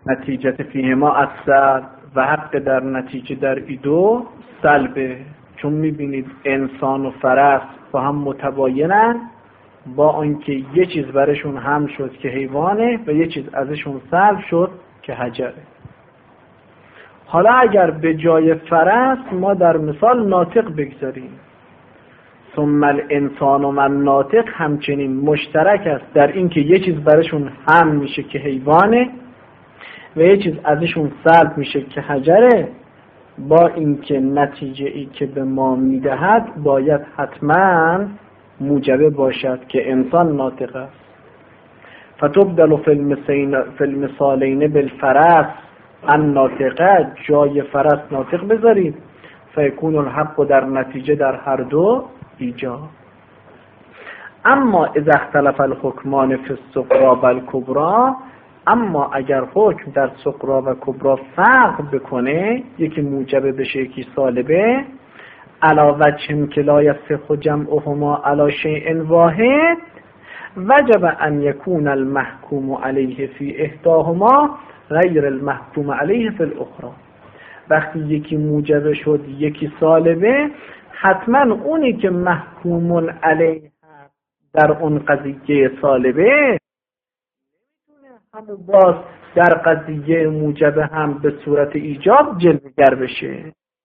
نتیجه فیهما السلب و حق در نتیجه در ایدو سلبه. چون میبینید انسان و فرس با هم متباینن، با آنکه یه چیز برشون هم شد که حیوانه و یه چیز ازشون سلب شد که حجره. حالا اگر به جای فرس ما در مثال ناطق بگذاریم، ثم الانسان و من ناطق همچنین مشترک است در اینکه یه چیز برشون هم میشه که حیوانه و یه چیز ازشون سلب میشه که حجره، با اینکه نتیجه ای که به ما میدهد باید حتما موجبه باشد که انسان ناطق است. فتبدل فی المثالین بالفرس ان ناطقه، جای فرس ناطق بذارید، فیکون الحق در نتیجه در هر دو ایجاب. اما اذا اختلف الحکمان فی الصغری و الکبری، اما اگر حکم در صغری و کبری فرق بکنه، یکی موجبه بشه یکی سالبه، علی وجه که لا یصح جمعهما علی شیء واحد، وجب ان یکون المحکوم علیه فی احداهما غیر المحکوم علیه فی الاخرى. وقتی یکی موجبه شد یکی سالبه، حتما اونی که محکوم علیه در اون قضیه سالبه هم باز در قضیه موجبه هم به صورت ایجاب جلوگر بشه.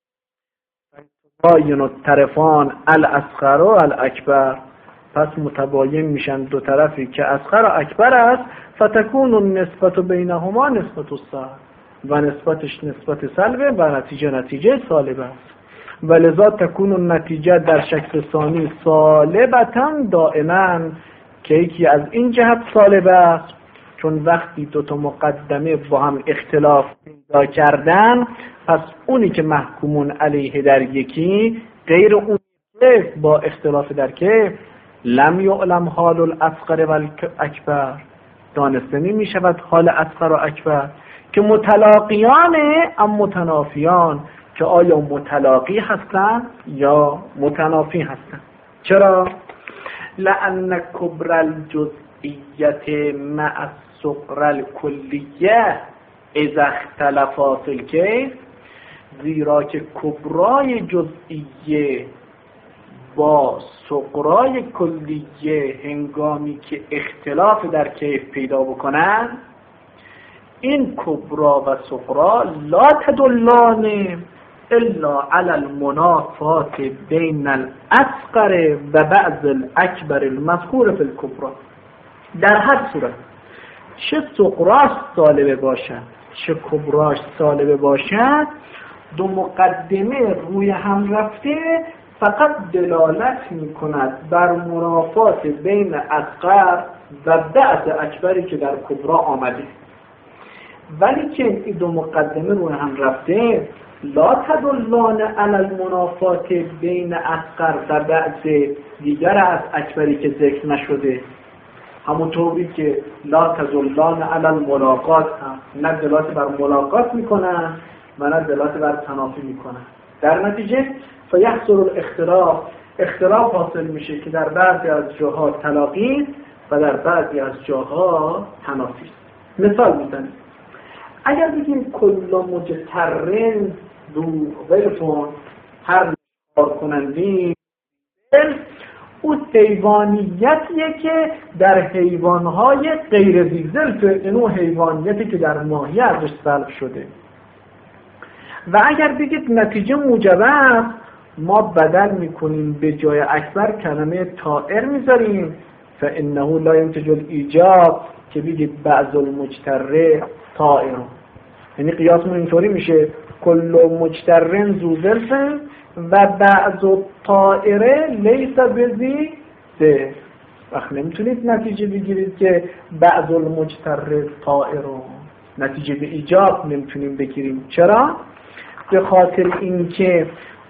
باین الطرفان الاصغر و الاکبر، پس متباین میشن دو طرفی که اصغر و اکبر است، فتکون النسبت بینهما نسبت السلب، و نسبتش نسبت سلبه و نتیجه سالبه است. ولذا تکون النتیجه در شکل ثانی سالبتا دائما، که یکی از این جهت سالبه است، چون وقتی دو تا مقدمه با هم اختلاف پیدا کردن، پس اونی که محکومون علیه در یکی غیر اون با اختلاف در که لم یعلم حال الاصغر و الاکبر، دانسته نمی شود حال اصغر و اکبر که متلاقیانه ام متنافیان، که آیا متلاقی هستن یا متنافی هستن. چرا؟ لأن کبر الجزئیت مع الصغر الکلیه اذا اختلفا فی الکیف، زیرا که کبرای جزئیه با صغرای کلیه هنگامی که اختلاف در کیف پیدا بکنن، این کبرا و صغرا لا تدلان الا علی المنافات بین الاصغر و بعض الاکبر المذکور فی الکبرا. در هر صورت چه صغراش سالبه باشد چه کبراش سالبه باشد، دو مقدمه روی هم رفته فقط دلالت می کند بر منافات بین اصغر و بعض اکبری که در کبرا آمده، ولی که این دو مقدمه روی هم رفته لا تدلان علی المنافات بین اصغر و بعض دیگر از اکبری که ذکر نشده، همونطوری که لا تدلان علی الملاقات هم نه دلالت بر ملاقات میکنن و نه دلالت بر تنافی میکنن. در نتیجه فیحصل اختلاف حاصل میشه که در بعضی از جاها تلاقی و در بعضی از جاها تنافی. مثال میزنیم، اگر بگیم کل مجترن دو غیرتون، هر کار کنندی، او حیوانیتیه که در حیوانهای غیر زیزل تو اینو حیوانیتی که در ماهی ازش سلب شده. و اگر بگید نتیجه موجبه است، ما بدل میکنیم به جای اکبر کلمه طائر میذاریم، فانه لا ينتج الایجاب، که بگید بعض المجتره طائر، یعنی قیاسمون اینطوری میشه کل مجترن ذو ظرف و بعض الطائره لیس بذی ظرف. وقت نمیتونید نتیجه بگیرید که بعض المجتره طائر، نتیجه به ایجاب نمیتونیم بگیریم. چرا؟ به خاطر اینکه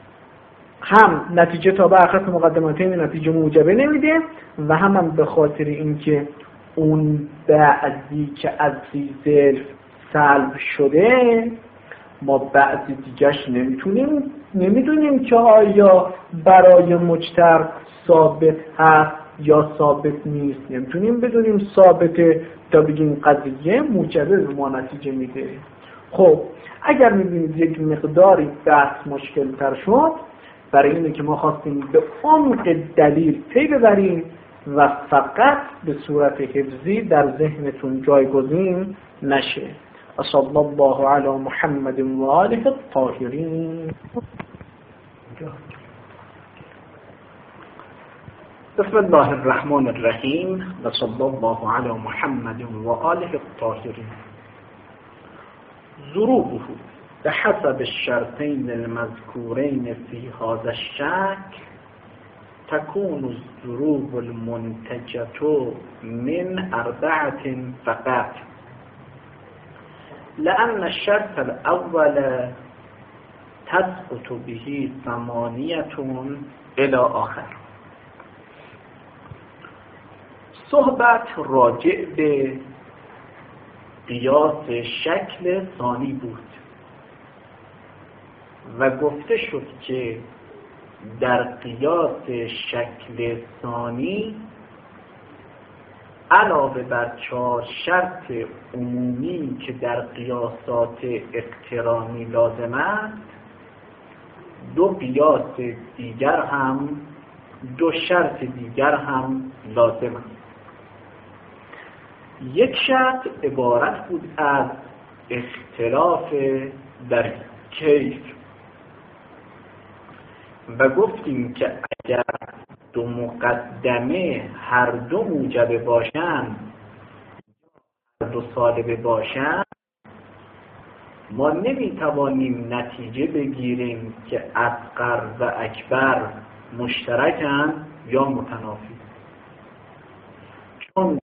هم نتیجه تا به آخر مقدماتین نتیجه موجبه نمیده و هم به خاطر اینکه اون بعضی که از ظرف سلب شده ما بعضی دیگرش نمیدونیم که آیا برای مجتر ثابت هست یا ثابت نیست. نمیتونیم بدونیم ثابته تا بگیم قضیه موجبه به ما نتیجه میده. خب اگر میبینید یک مقداری بحث مشکل تر شد، برای اینه که ما خواستیم به عمق دلیل پی ببریم و فقط به صورت حفظی در ذهنتون جایگزین نشه. صلی الله علی محمد و آله الطاهرین. بسم الله الرحمن الرحیم و صلی الله علی محمد و آله الطاهرین. ضروبه بحسب الشرطين المذكورين في هذا الشك تكون الضروب المنتجة من 4 فقط، لأن الشرط الأول تسقط به 8 إلى آخر. صحبت راجع به قیاس شکل ثانی بود و گفته شد که در قیاس شکل ثانی علاوه بر 4 شرط عمومی که در قیاسات اقترانی لازم است، 2 شرط دیگر هم لازم است. یک شرط عبارت بود از اختلاف در کیف و گفتیم که اگر 2 مقدمه هر 2 موجبه باشند، هر 2 سالبه باشند، ما نمیتوانیم نتیجه بگیریم که اصغر و اکبر مشترکند یا متنافی، چون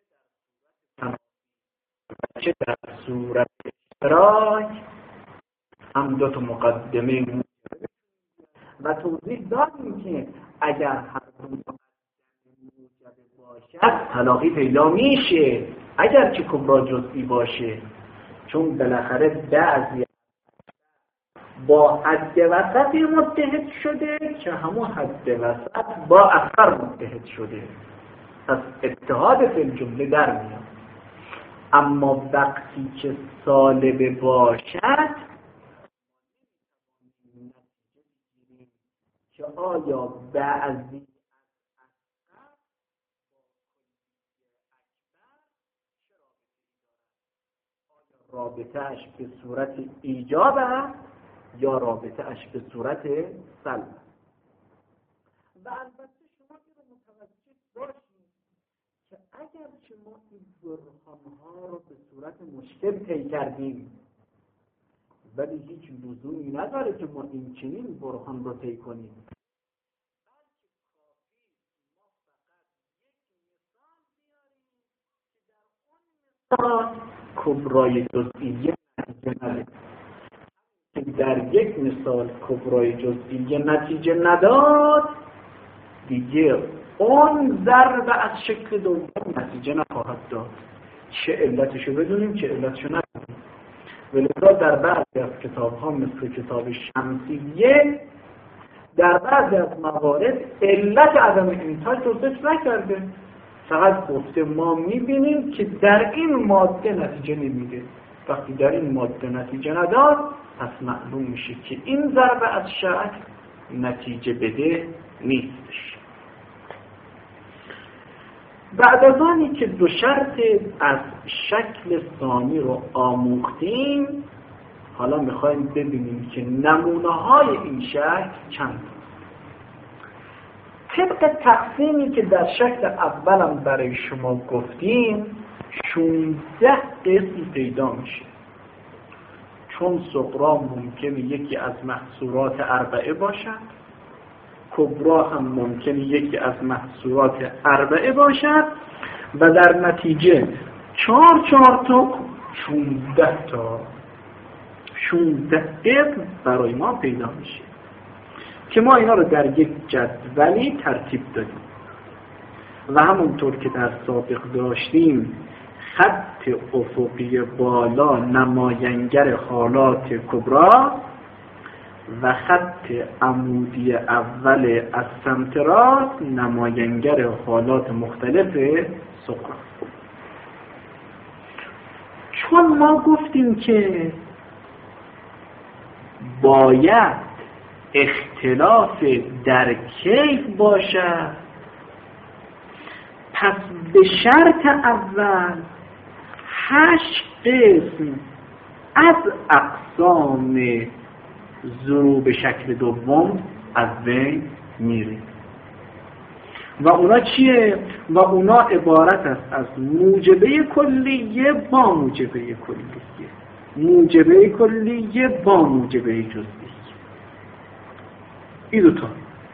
چه در صورت اشتراک هم 2 مقدمه موجبه و توضیح دادیم که اگر هر 2 مقدمه موجبه باشد تلاقی پیدا میشه اگر که کبرا جزئی باشه، چون بالاخره بعضی با حد وسطی متحد شده که همون حد وسط با اصغر متحد شده، پس اتحاد فی الجمله در میاد. اما وقتی که سالبه باشد که آیا بعضی رابطه‌اش به صورت ایجاب است یا رابطه‌اش به صورت سلب. و البته شما این رو متوجه باشید که اگر که ما این برهان‌ها رو به صورت مشکل طی کردیم، ولی هیچ لزومی نداره که ما این چنین برهان رو طی کنیم. کبرای جزئیه نتیجه نداد. در یک مثال کبرای جزئیه نتیجه نداد، دیگه اون ضرب از شکل دوم نتیجه نخواهد داد. چه علتشو بدونیم چه علتشو ندونیم. ولذا در بعضی از کتاب‌ها مثل کتاب شمسیه در بعضی از موارد علت عدم انتاج رو ذکر نکرده، فقط گفته ما میبینیم که در این ماده نتیجه نمیده. وقتی در این ماده نتیجه نداد، پس معلوم میشه که این ضرب از شک نتیجه بده نیستش. بعد از آنی که 2 شرط از شکل ثانی رو آموختیم، حالا میخوایم ببینیم که نمونه های این شکل چند. طبق تقسیمی که در شکل اولم برای شما گفتیم 16 قسم پیدا میشه، چون صغرا ممکنه یکی از محصورات 4 باشد، کبرا هم ممکنه یکی از محصورات 4 باشد و در نتیجه 4 تا 16 قسم برای ما پیدا میشه که ما اینا رو در یک جدولی ترتیب دادیم و همونطور که در سابق داشتیم خط افقی بالا نماینگر حالات کبرا و خط عمودی اول از سمت راست نماینگر حالات مختلف سقراط. چون ما گفتیم که باید اختلاف در کیف باشد، پس به شرط اول 8 قسم از اقسام ضروب شکل دوم از بین میره. و اونا چیه؟ و اونا عبارت است از موجبه کلیه با موجبه کلیه، موجبه کلیه با موجبه جزئیه. این دوتا،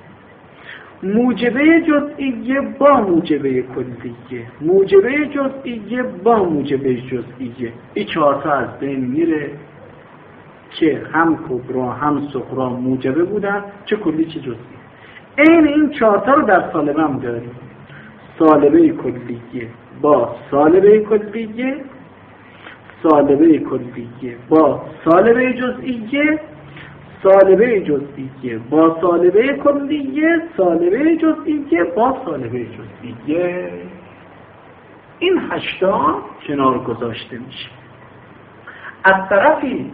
موجبه جزئیه با موجبه کلیه، موجبه جزئیه با موجبه جزئیه، این 4 تا از بین میره که هم کبرا هم صغرا موجبه بودن، چه کلی چه جزئی. این 4 تا رو در سالبه هم داریم، سالبه کلیه با سالبه کلیه، سالبه کلیه با سالبه جزئیه، سالبه جزئیه با سالبه کلیه، سالبه جزئیه با سالبه جزئیه. این 8 کنار گذاشته میشه. از طرفی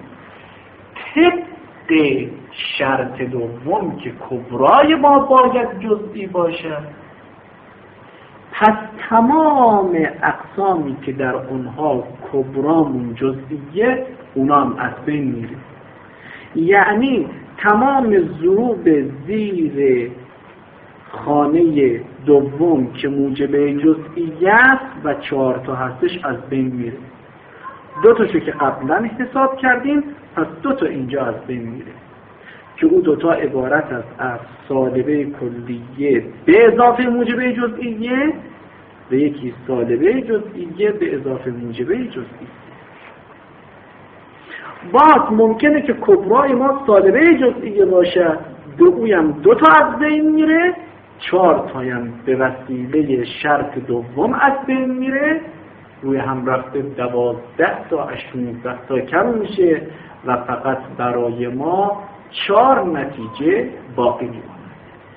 طبق شرط دوم که کبرای ما باید جزئی باشد، پس تمام اقسامی که در اونها کبرامون جزئیه اونا هم از بین میره. یعنی تمام ضروب زیر خانه دوم که موجبه جزئیه است و 4 تا هستش از بین میره. 2 تاشو که قبلا حساب کردیم، پس 2 تا اینجا از بین میره که او 2 تا عبارت است از سالبه کلیه به اضافه موجبه جزئیه و یکی سالبه جزئیه به اضافه موجبه جزئیه. باز ممکنه که کبرای ما سالبه جزئیه باشه، اویم 2 تا از بین میره، 4 تایم به وسیله شرط دوم از بین میره، روی هم رفته 12 تا 16 تا کم میشه و فقط برای ما 4 نتیجه باقی میمونه.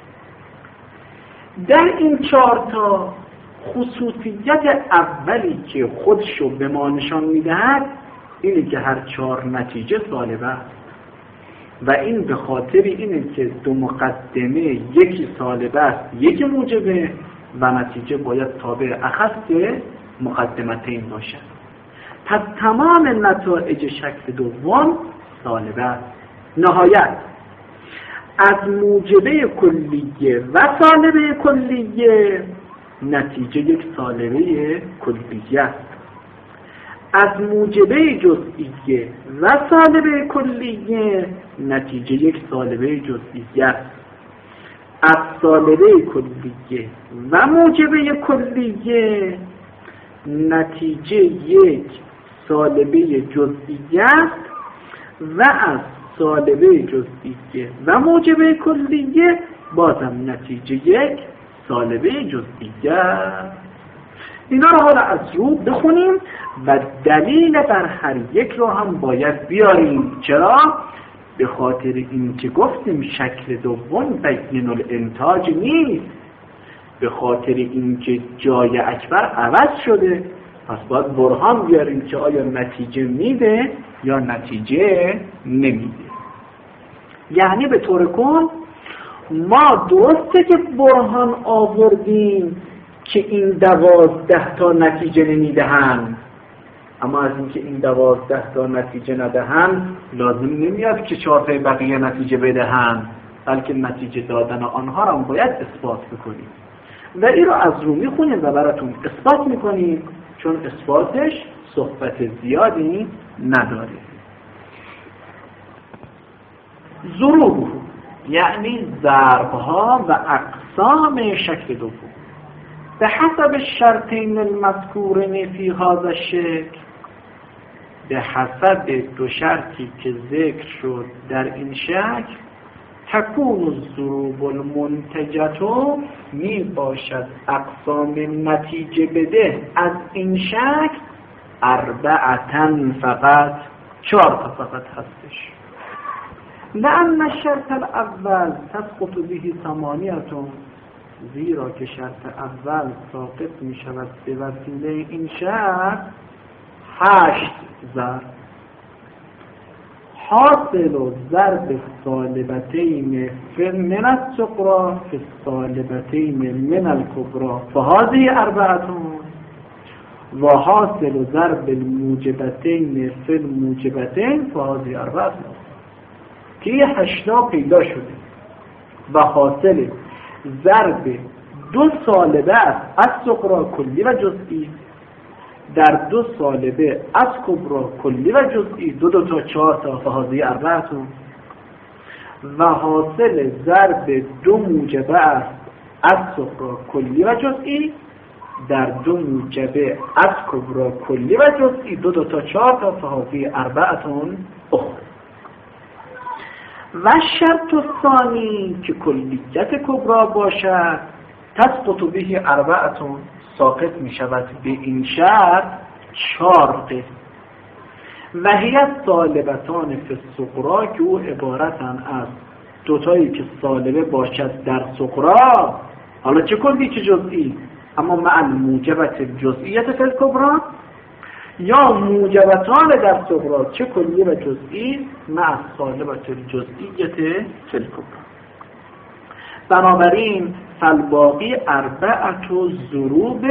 در این 4 تا خصوصیت اولی که خودشو به ما نشان میدهد اینه که هر 4 نتیجه سالبه است و این به خاطر اینه که 2 مقدمه، یکی سالبه است یکی موجبه و نتیجه باید تابع اخص مقدمتین باشد. پس تمام نتایج شکل دوم سالبه است. نهایت از موجبه کلیه و سالبه کلیه نتیجه یک سالبه کلیه است. از موجبه جزئیه و سالبه کلیه نتیجه یک سالبه جزئیه است. از سالبه کلیه و موجبه کلیه نتیجه یک سالبه جزئیه است و از سالبه جزئیه و موجبه کلیه بازم نتیجه یک سالبه جزئیه. اینا رو حالا از رو بخونیم و دلیل بر هر یک رو هم باید بیاریم. چرا؟ به خاطر این که گفتیم شکل دوم بین الانتاج نیست، به خاطر این که جای اکبر عوض شده، پس باید برهان بیاریم که آیا نتیجه میده یا نتیجه نمیده. یعنی به طور کل ما درسته که برهان آوردیم که این 12 تا نتیجه نمیدهند، اما از اینکه این 12 تا نتیجه ندهند لازم نمیاد که 4 تا بقیه نتیجه بدهند، بلکه نتیجه دادن آنها را باید اثبات بکنیم و این رو از رو میخونیم و براتون اثبات میکنیم، چون اثباتش صحبت زیادی نداره. ضروب یعنی ضربها و اقسام شکل دوم به حسب الشرطین المذکورین فی هذا الشکل، به حسب 2 شرطی که ذکر شد در این شکل، تکون الضروب المنتجة می باشد اقسام نتیجه بده از این شکل 4 فقط، 4 تا فقط هستش. لأن الشرط الاول تسقط به 8، زیرا که شرط اول ساقط می شود به وسیله این شرط 8 ضرب. حاصل ضرب السالبتين من الصغرى في السالبتين من الكبرى فهذه 4، و حاصل ضرب الموجبتين في الموجبتين فهذه 4. که یه 8 پیدا شده و حاصل ضرب 2 سالبه است از صغرا کلی و جزئی در 2 سالبه از کبرا کلی و جزئی 2 تا 4 تا فهذه 4، و حاصل ضرب 2 موجبه است از صغرا کلی و جزئی در 2 موجبه از کبرا کلی و جزئی 2 تا 4 تا فهذه 4 اخرى. و شرط الثانی که کلیت کبرا باشد تسقط به 4، ساقط می شود به این شرط 4 قسم. و هی سالبتان فی الصغرا که او عبارتن از 2 تایی که سالبه باشد در صغرا، حالا چه کلی چه جزئی، اما مع موجبت جزئیت فی الکبرا، یا موجبتان در صغرا چه کلی و جزئی مع سالبت جزئیت فی الکبرا. بنابراین فالباقی 4 ضروب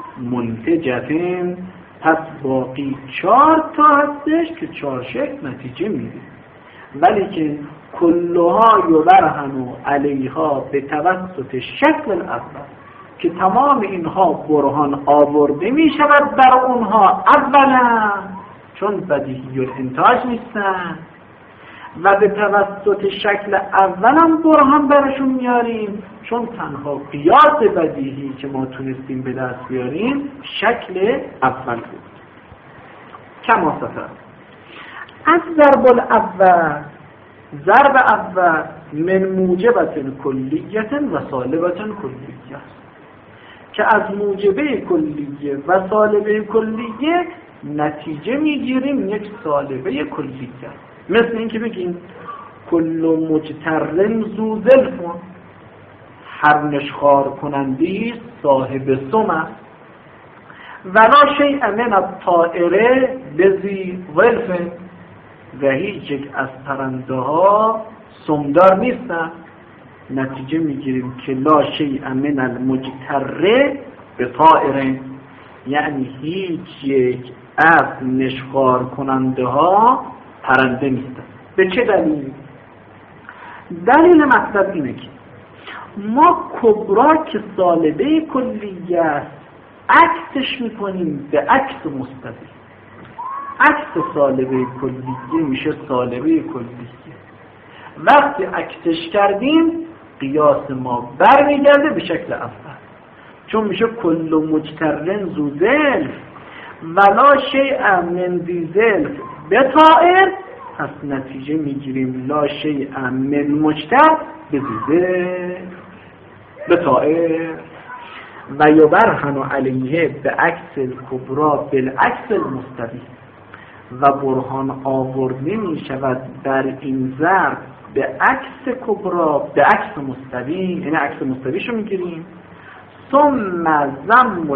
منتجتین، پس باقی 4 تا هستش که 4 شکل نتیجه میده، ولی که کلها یبرهن علیها به توسط شکل الاول، که تمام اینها برهان آورده می شود بر اونها اولا چون بدیهی الانتاج نیستن، و به توسط شکل اولم برهان برشون میاریم چون تنها قیاس بدیهی که ما تونستیم به دست بیاریم شکل اول بود. کما سفر از ضرب الاول، ضرب اول من موجبت کلیت و سالبت کلیه، که از موجبه کلیه و سالبه کلیه نتیجه میگیریم یک سالبه کلیه. مثل این که بگیم کل مجترن ذو زلفون، هر نشخوار کنندی صاحب سم است، ولا شیء من الطائره لذی ظلف، و هیچ یک از پرنده ها سمدار نیستن. نتیجه میگیریم که لا شیء من المجتره به طائره، یعنی هیچ یک از نشخوار کننده ها پرنده نیستن. به چه دلیل؟ دلیل مطلب اینه که ما کبرا که سالبه کلیه است عکسش میکنیم به عکس مستقیم. عکس سالبه کلیه میشه سالبه کلیه. وقتی عکسش کردیم قیاس ما برمیگرده به شکل اول، چون میشه کل مجترن ذو زلف ولا شیء من ذی زلف به طائر، پس نتیجه میگیریم لا شیء من مجتر به ذی زلف به طائر. و یبرهن علیه به عکس الکبرا بالعکس المستوی، و برهان آورده می شود بر این ضرب به عکس کبرا به عکس مستوی، یعنی عکس مستویشو میگیریم. ثم ضم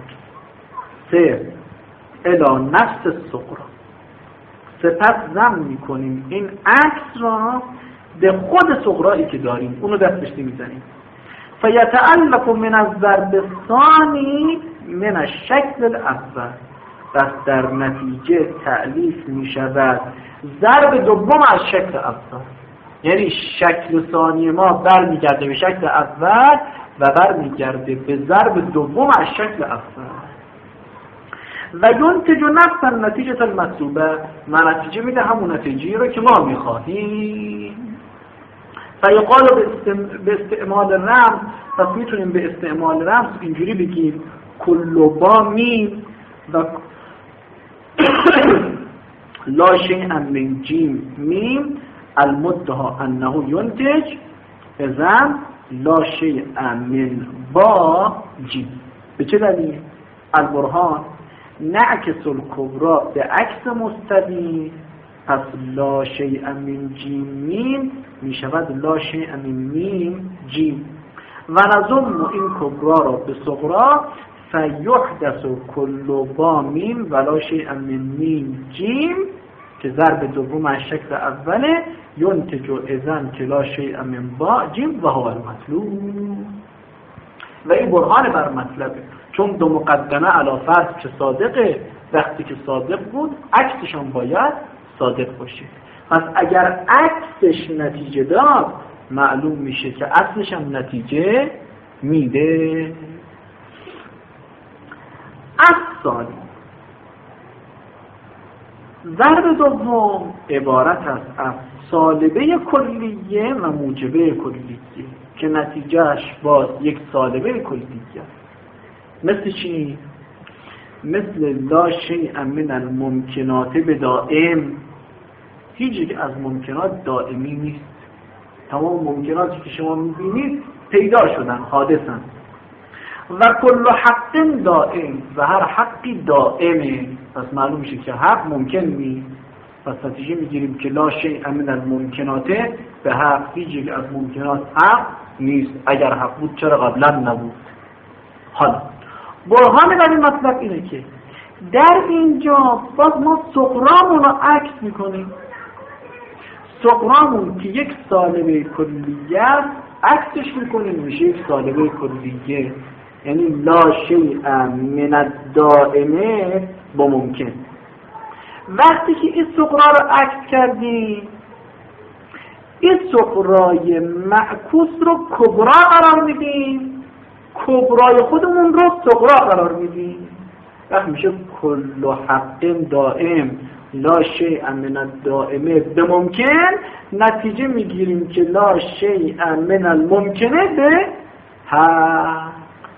العکس الی نفس الصغرا، سپس ضم میکنیم این عکس را به خود صغرایی که داریم، اونو دستش نمیزنیم. فیتعلق من الضرب الثانی من الشکل الاول، پس در نتیجه تعلیف می شود ضرب دوم از شکل اول، یعنی شکل ثانی ما برمیگرده به شکل اول و برمیگرده به ضرب دوم از شکل اول. و ینتج نفس النتیجه المطلوبه، و نتیجه میده همون نتیجه رو که ما میخواهیم. فیقال به استعمال رمز، پس میتونیم به استعمال رمز اینجوری بگیم کل با میم و لا شیء من جیم میم المدعا انه ینتج، اذن لا شیء من با جیم. به چه دلیل؟ البرهان نعکس الکبرا به عکس مستوی پس لا شیء من جیم میم می شود لا شیء من میم جیم. و نضم این کبرا را به صغرا فیحدث کل با میم ولا شیء من میم جیم که ضرب دوم از شکل اوله ینتج اذن که لا شیء من با جیم و هو المطلوب. و این برهان بر مطلبه، چون دو مقدمه علی فرض که صادقه، وقتی که صادق بود عکسشان باید صادق باشه. پس اگر عکسش نتیجه داد معلوم میشه که اصلش هم نتیجه میده. اصل ضرب دوم عبارت است از سالبه کلیه و موجبه کلیه که نتیجهش باز یک سالبه کلیه است. مثل چی؟ مثل لا شیء من الممکنات بدائم، هیچ یک از ممکنات دائمی نیست. تمام ممکناتی که شما میبینید پیدا شدن، حادثن. و کل حق دائم، و هر حقی دائمه، پس معلوم میشه که حق ممکن نیست. پس نتیجه میگیریم که لا شیء من الممکنات به حق، هیچ یک از ممکنات حق نیست. اگر حق بود چرا قبلا نبود؟ حالا برهان بر این مطلب اینه که در اینجا باز ما صغرامون رو عکس میکنیم. صغرامون که یک سالبه کلیه است عکسش میکنیم میشه یک سالبه کلیه، یعنی لا شیء من الدائمه با ممکن. وقتی که این صغرا رو عکس کردیم این صغرای معکوس رو کبرا قرار میدیم، کبرای خودمون رو صغرا قرار میدیم. وقتی میشه کل حق دائم لا شیء من الدائمه به ممکن، نتیجه میگیریم که لا شیء من الممکنه به حق.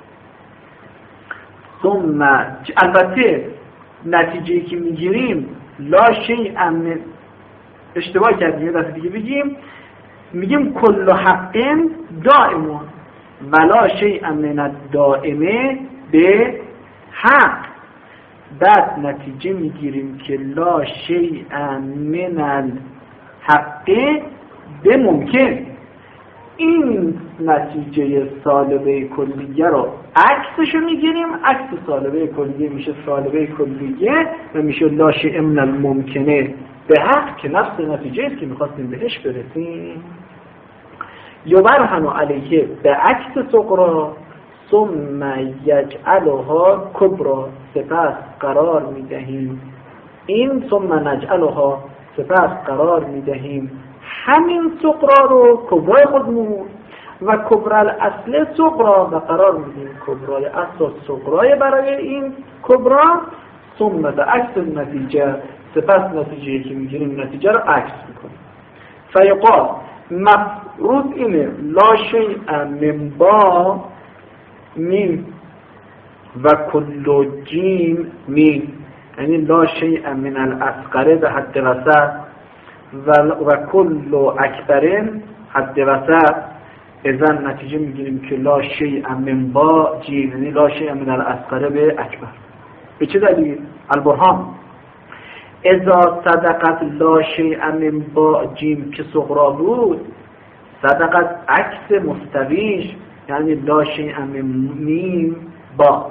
ثم البته نتیجه که میگیریم لا شیء من، اشتباه کردیم یه دفعه دیگه بگیم، میگیم کل حق دائم ولا شیء من الدائمه به حق. بعد نتیجه میگیریم که لا شیء من الحق به ممکن. این نتیجه سالبه کلیه رو عکسشو میگیریم، عکس سالبه کلیه میشه سالبه کلیه و میشه لا شیء من الممکنه به حق که نفس نتیجه است که میخواستیم بهش برسیم. یبرهن علیه به عکس صغرا ثم یجعلها کبرا، سپس قرار میدهیم این ثم نجعلها، سپس قرار میدهیم همین صغرا رو کبرای خودمون و کبرال اصل صغرا و قرار میدیم کبرای اصل صغرای برای این کبرا. ثم به عکس نتیجه، سپس نتیجه که میگیریم نتیجه رو عکس میکنیم. فیقال مفروض اینه لا شیء من با میم و کل جیم میم، یعنی لا شیء من الاصغر به حد وسط و کل اکبرن حد وسط. اذن نتیجه میگیریم که لا شیء من با جیم، یعنی لا شیء من الاصغر به اکبر. به چه دلیل؟ البرهان اذا صدقت لا شیء من با جیم که صغرا بود، صدقت عکس مستویش یعنی لا شیء من میم با،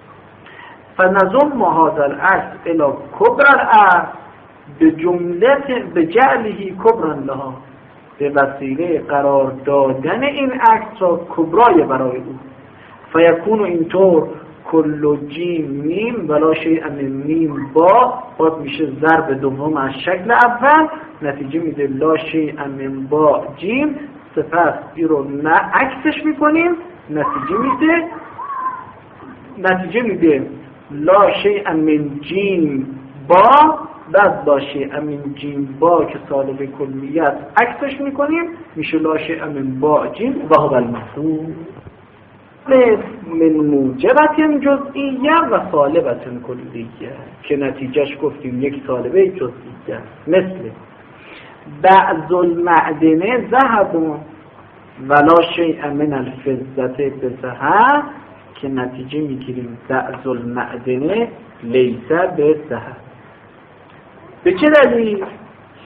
فنظم هذا العکس الى کبر العکس به جملت به جعله کبرا لها، به وسیله قرار دادن این عکس را کبرای برای او. فیکون اینطور کل جیم میم ولا شیء من میم با، باز میشه ضرب دوم از شکل اول، نتیجه میده لا شیء من با جیم، سپس این رو نه عکسش میکنیم نتیجه میده لا شیء من جیم با، بعد لا شیء من جیم با که سالب کلیت عکسش میکنیم میشه لا شیء من با جیم و هو المحسوب من موجبت جزئیه و سالبت کلیه که نتیجهش گفتیم یک سالبه جزئیه. مثل بعض المعدنه ذهب ولا شیء من الفضة بذهب که نتیجه میگیریم بعض المعدنه لیس بذهب. به چه دلیل؟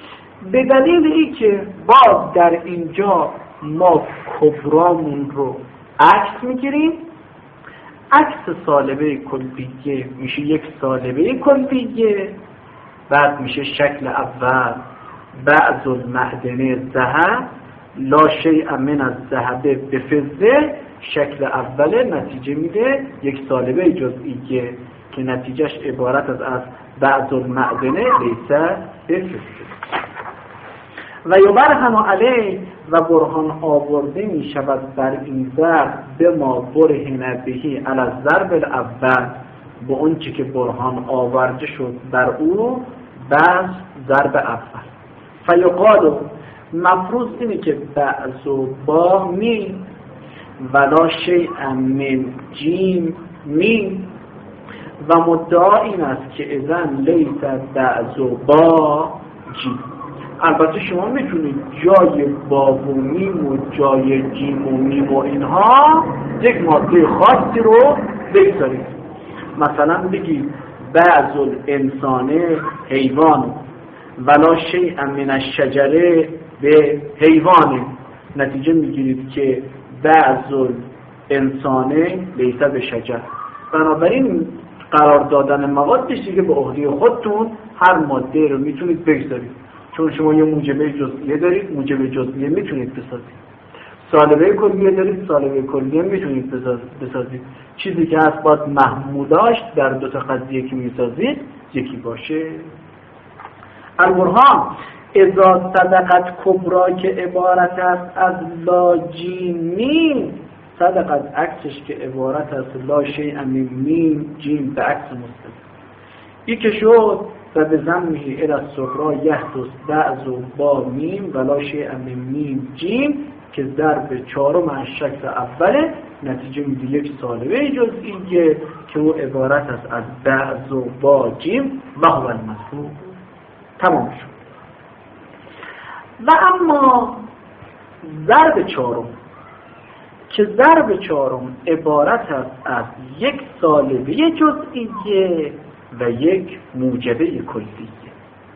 به دلیل این که باز در اینجا ما کبرامون رو عکس میگیریم، عکس سالبه کلیه میشه یک سالبه کلیه، بعد میشه شکل اول بعض المعدنه ذهب لا شیء من الذهب به فضه، شکل اول نتیجه میده یک سالبه جزئیه که نتیجهش عبارت از بعض المعدنه لیس به فضه. و یبرهن علیه و برهان آورده می شود بر این ضرب به ما برهن بهی علی الضرب الاول، به اون چی که برهان آورده شد بر او بعض ضرب اول. فیقال مفروض اینه که بعض با می ولا شیء من جیم می، و مدعا این است که اذن لیس بعض با جیم. البته شما میتونید جای با و میم و جای جیم و میم و اینها یک ماده خاصی رو بگذارید. مثلا بگید بعض الانسان حیوان ولا شیء من الشجره به حیوان، نتیجه میگیرید که بعض الانسان لیس به شجر. بنابراین قرار دادن موادش دیگه به عهده خودتون، هر ماده رو میتونید بگذارید، چون شما یه موجبه جزئیه دارید، موجبه جزئیه میتونید بسازید، سالبه کلیه دارید، سالبه کلیه میتونید بسازید. چیزی که هست باید محموداش در دو تا قضیه که میسازید یکی باشه. البرهان اذا صدقت کبرا که عبارت است از لا جیم میم، صدقت عکسش که عبارت است لا شیء من میم جیم به عکس مستقیم. این که شد و به ضمه الی الصغرا یحدث بعض با میم ولا شیء من میم جیم که ضرب چهارم از شکل اوله، نتیجه میده یک سالبه جزئیه که او عبارت است از بعض با جیم و هو المطلوب. تمام شد. و اما ضرب چهارم که ضرب چهارم عبارت است از یک سالبه جزئیه و یک موجبه کلیه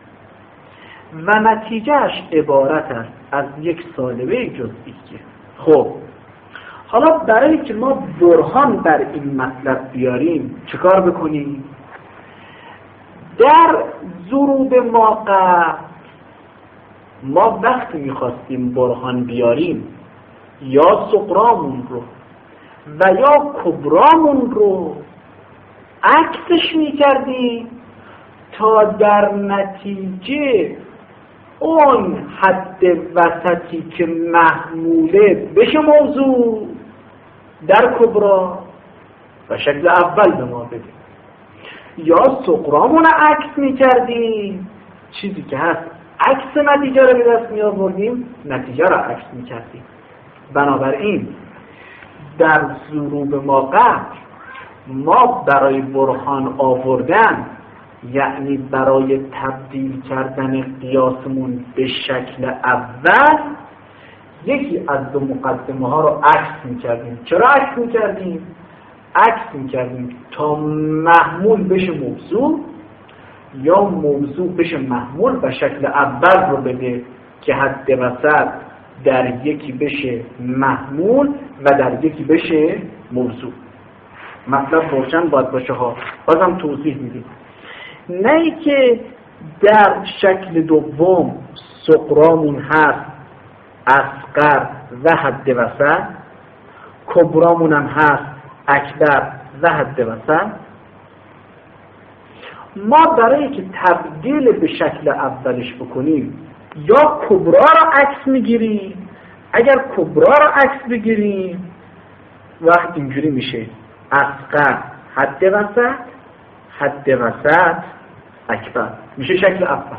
و نتیجهش عبارت است از یک سالبه جزئیه. خب حالا برای که ما برهان بر این مطلب بیاریم چیکار بکنیم؟ در ضروب واقع ما وقتی میخواستیم برهان بیاریم یا صغرامون رو و یا کبرامون رو عکسش میکردیم تا در نتیجه اون حد وسطی که محموله بشه موضوع در کبرا و شکل اول به ما بده، یا صغرامون عکس میکردیم، چیزی که هست عکس نتیجه رو به دست می آوردیم، نتیجه رو عکس میکردیم. بنابراین در ضروب ما قبل ما برای برهان آوردن، یعنی برای تبدیل کردن قیاسمون به شکل اول، یکی از دو مقدمه ها رو عکس میکردیم. چرا عکس میکردیم؟ عکس میکردیم تا محمول بشه موضوع یا موضوع بشه محمول و شکل اول رو بده که حد وسط در یکی بشه محمول و در یکی بشه موضوع. مطلب روشن باید باشه ها. بازم توضیح میدیم. نه ای که در شکل دوم صغرامون هست اصغر و حد وسط، کبرامون هم هست اکبر و حد وسط. ما برای که تبدیل به شکل اولش بکنیم یا کبرا را عکس میگیریم، اگر کبرا را عکس بگیریم وقت اینجوری میشه اصغر حد وسط، حد وسط اکبر، میشه شکل اول.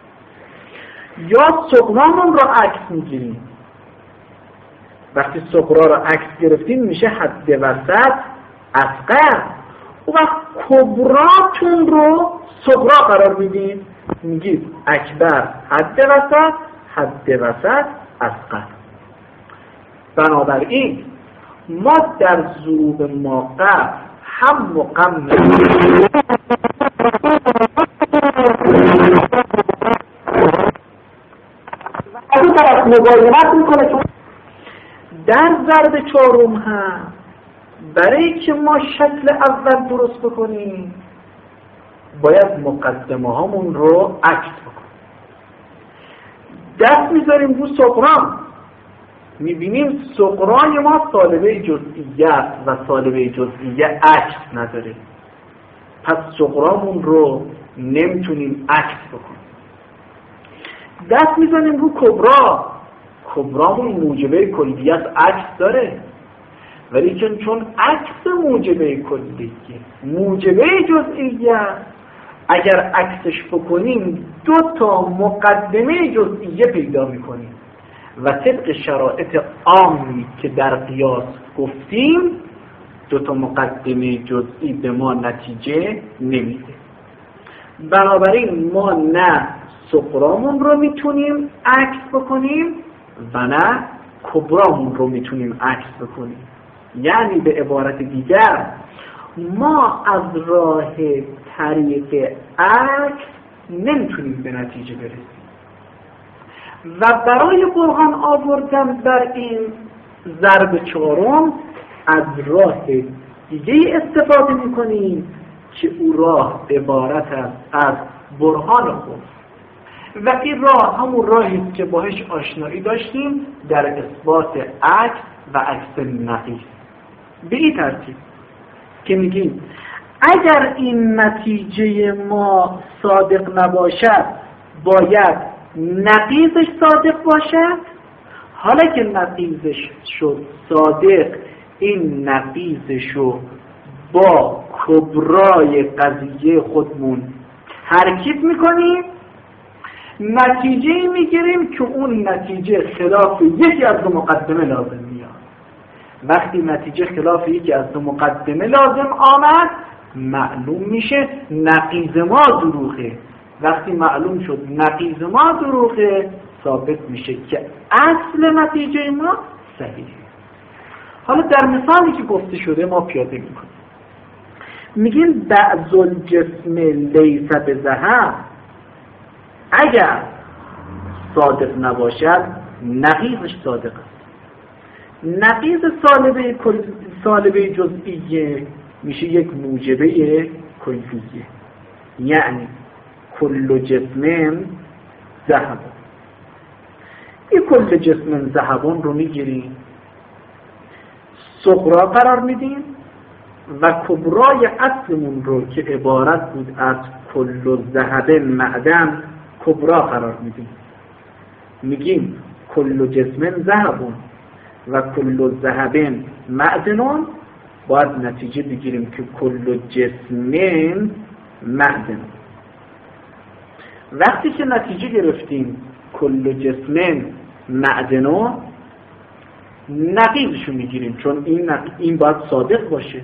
یا صغرامون را عکس میگیریم، وقتی صغرا را عکس گرفتیم میشه حد وسط اصغر، و وقت کبراتون رو صغرا قرار میدیم، میگید اکبر حد وسط، حد وسط اصغر. بنابراین ما در ضروب ما قبل هم و غم طرف مقاومت میکنه. چون در ضرب چهارم هم برای که ما شکل اول درست بکنیم باید مقدمه هامون رو عکس بکنیم. دست میذاریم رو سقرام، میبینیم سقرای ما سالبه جزئیه و سالبه جزئیه عکس نداره، پس سقرامون رو نمیتونیم عکس بکنیم. دست میزنیم رو کبرا، کبرامون موجبه کلیت عکس داره، ولی چون عکس موجبه کلیه موجبه جزئیه، اگر عکسش بکنیم دو تا مقدمه جزئیه پیدا میکنیم و طبق شرایط عامی که در قیاس گفتیم دو تا مقدمه جزئی به ما نتیجه نمیده. بنابراین ما نه صغرامون رو میتونیم عکس بکنیم و نه کبرامون رو میتونیم عکس بکنیم. یعنی به عبارت دیگر ما از راه طریق عکس نمیتونیم به نتیجه برسیم و برای برهان آوردن بر این ضرب چهارم از راه دیگه استفاده میکنیم که او راه عبارت است از برهان خود و این راه همون راهی است که باهاش آشنایی داشتیم در اثبات عکس و عکس نقیض. به این ترتیب که میگیم اگر این نتیجه ما صادق نباشد باید نقیضش صادق باشد. حالا که نقیضش شد صادق، این نقیضش رو با کبرای قضیه خودمون ترکیب میکنیم، نتیجه میگیریم که اون نتیجه خلاف یکی از دو مقدمه لازم میاد. وقتی نتیجه خلاف یکی از دو مقدمه لازم آمد معلوم میشه نقیض ما دروغه. وقتی معلوم شد نقیض ما دروغه ثابت میشه که اصل نتیجه ما صحیحه. حالا در مثالی که گفته شده ما پیاده میکنیم، میگیم بعض الجسم لیس بذهب، اگر صادق نباشد نقیضش صادق است. نقیض سالبه جزئیه میشه یک موجبه کلیه، یعنی کل جسم ذهب. این کل جسم ذهبون رو میگیریم صغرا قرار میدیم و کبرای اصلمون رو که عبارت بود از کل ذهب معدن کبرا قرار میدیم. میگیم کل جسم ذهبون و کل ذهب معدنون، باید نتیجه بگیریم که کل جسم معدن. وقتی که نتیجه گرفتیم کل جسم معدنون، نقیضشو میگیریم چون این باید صادق باشه.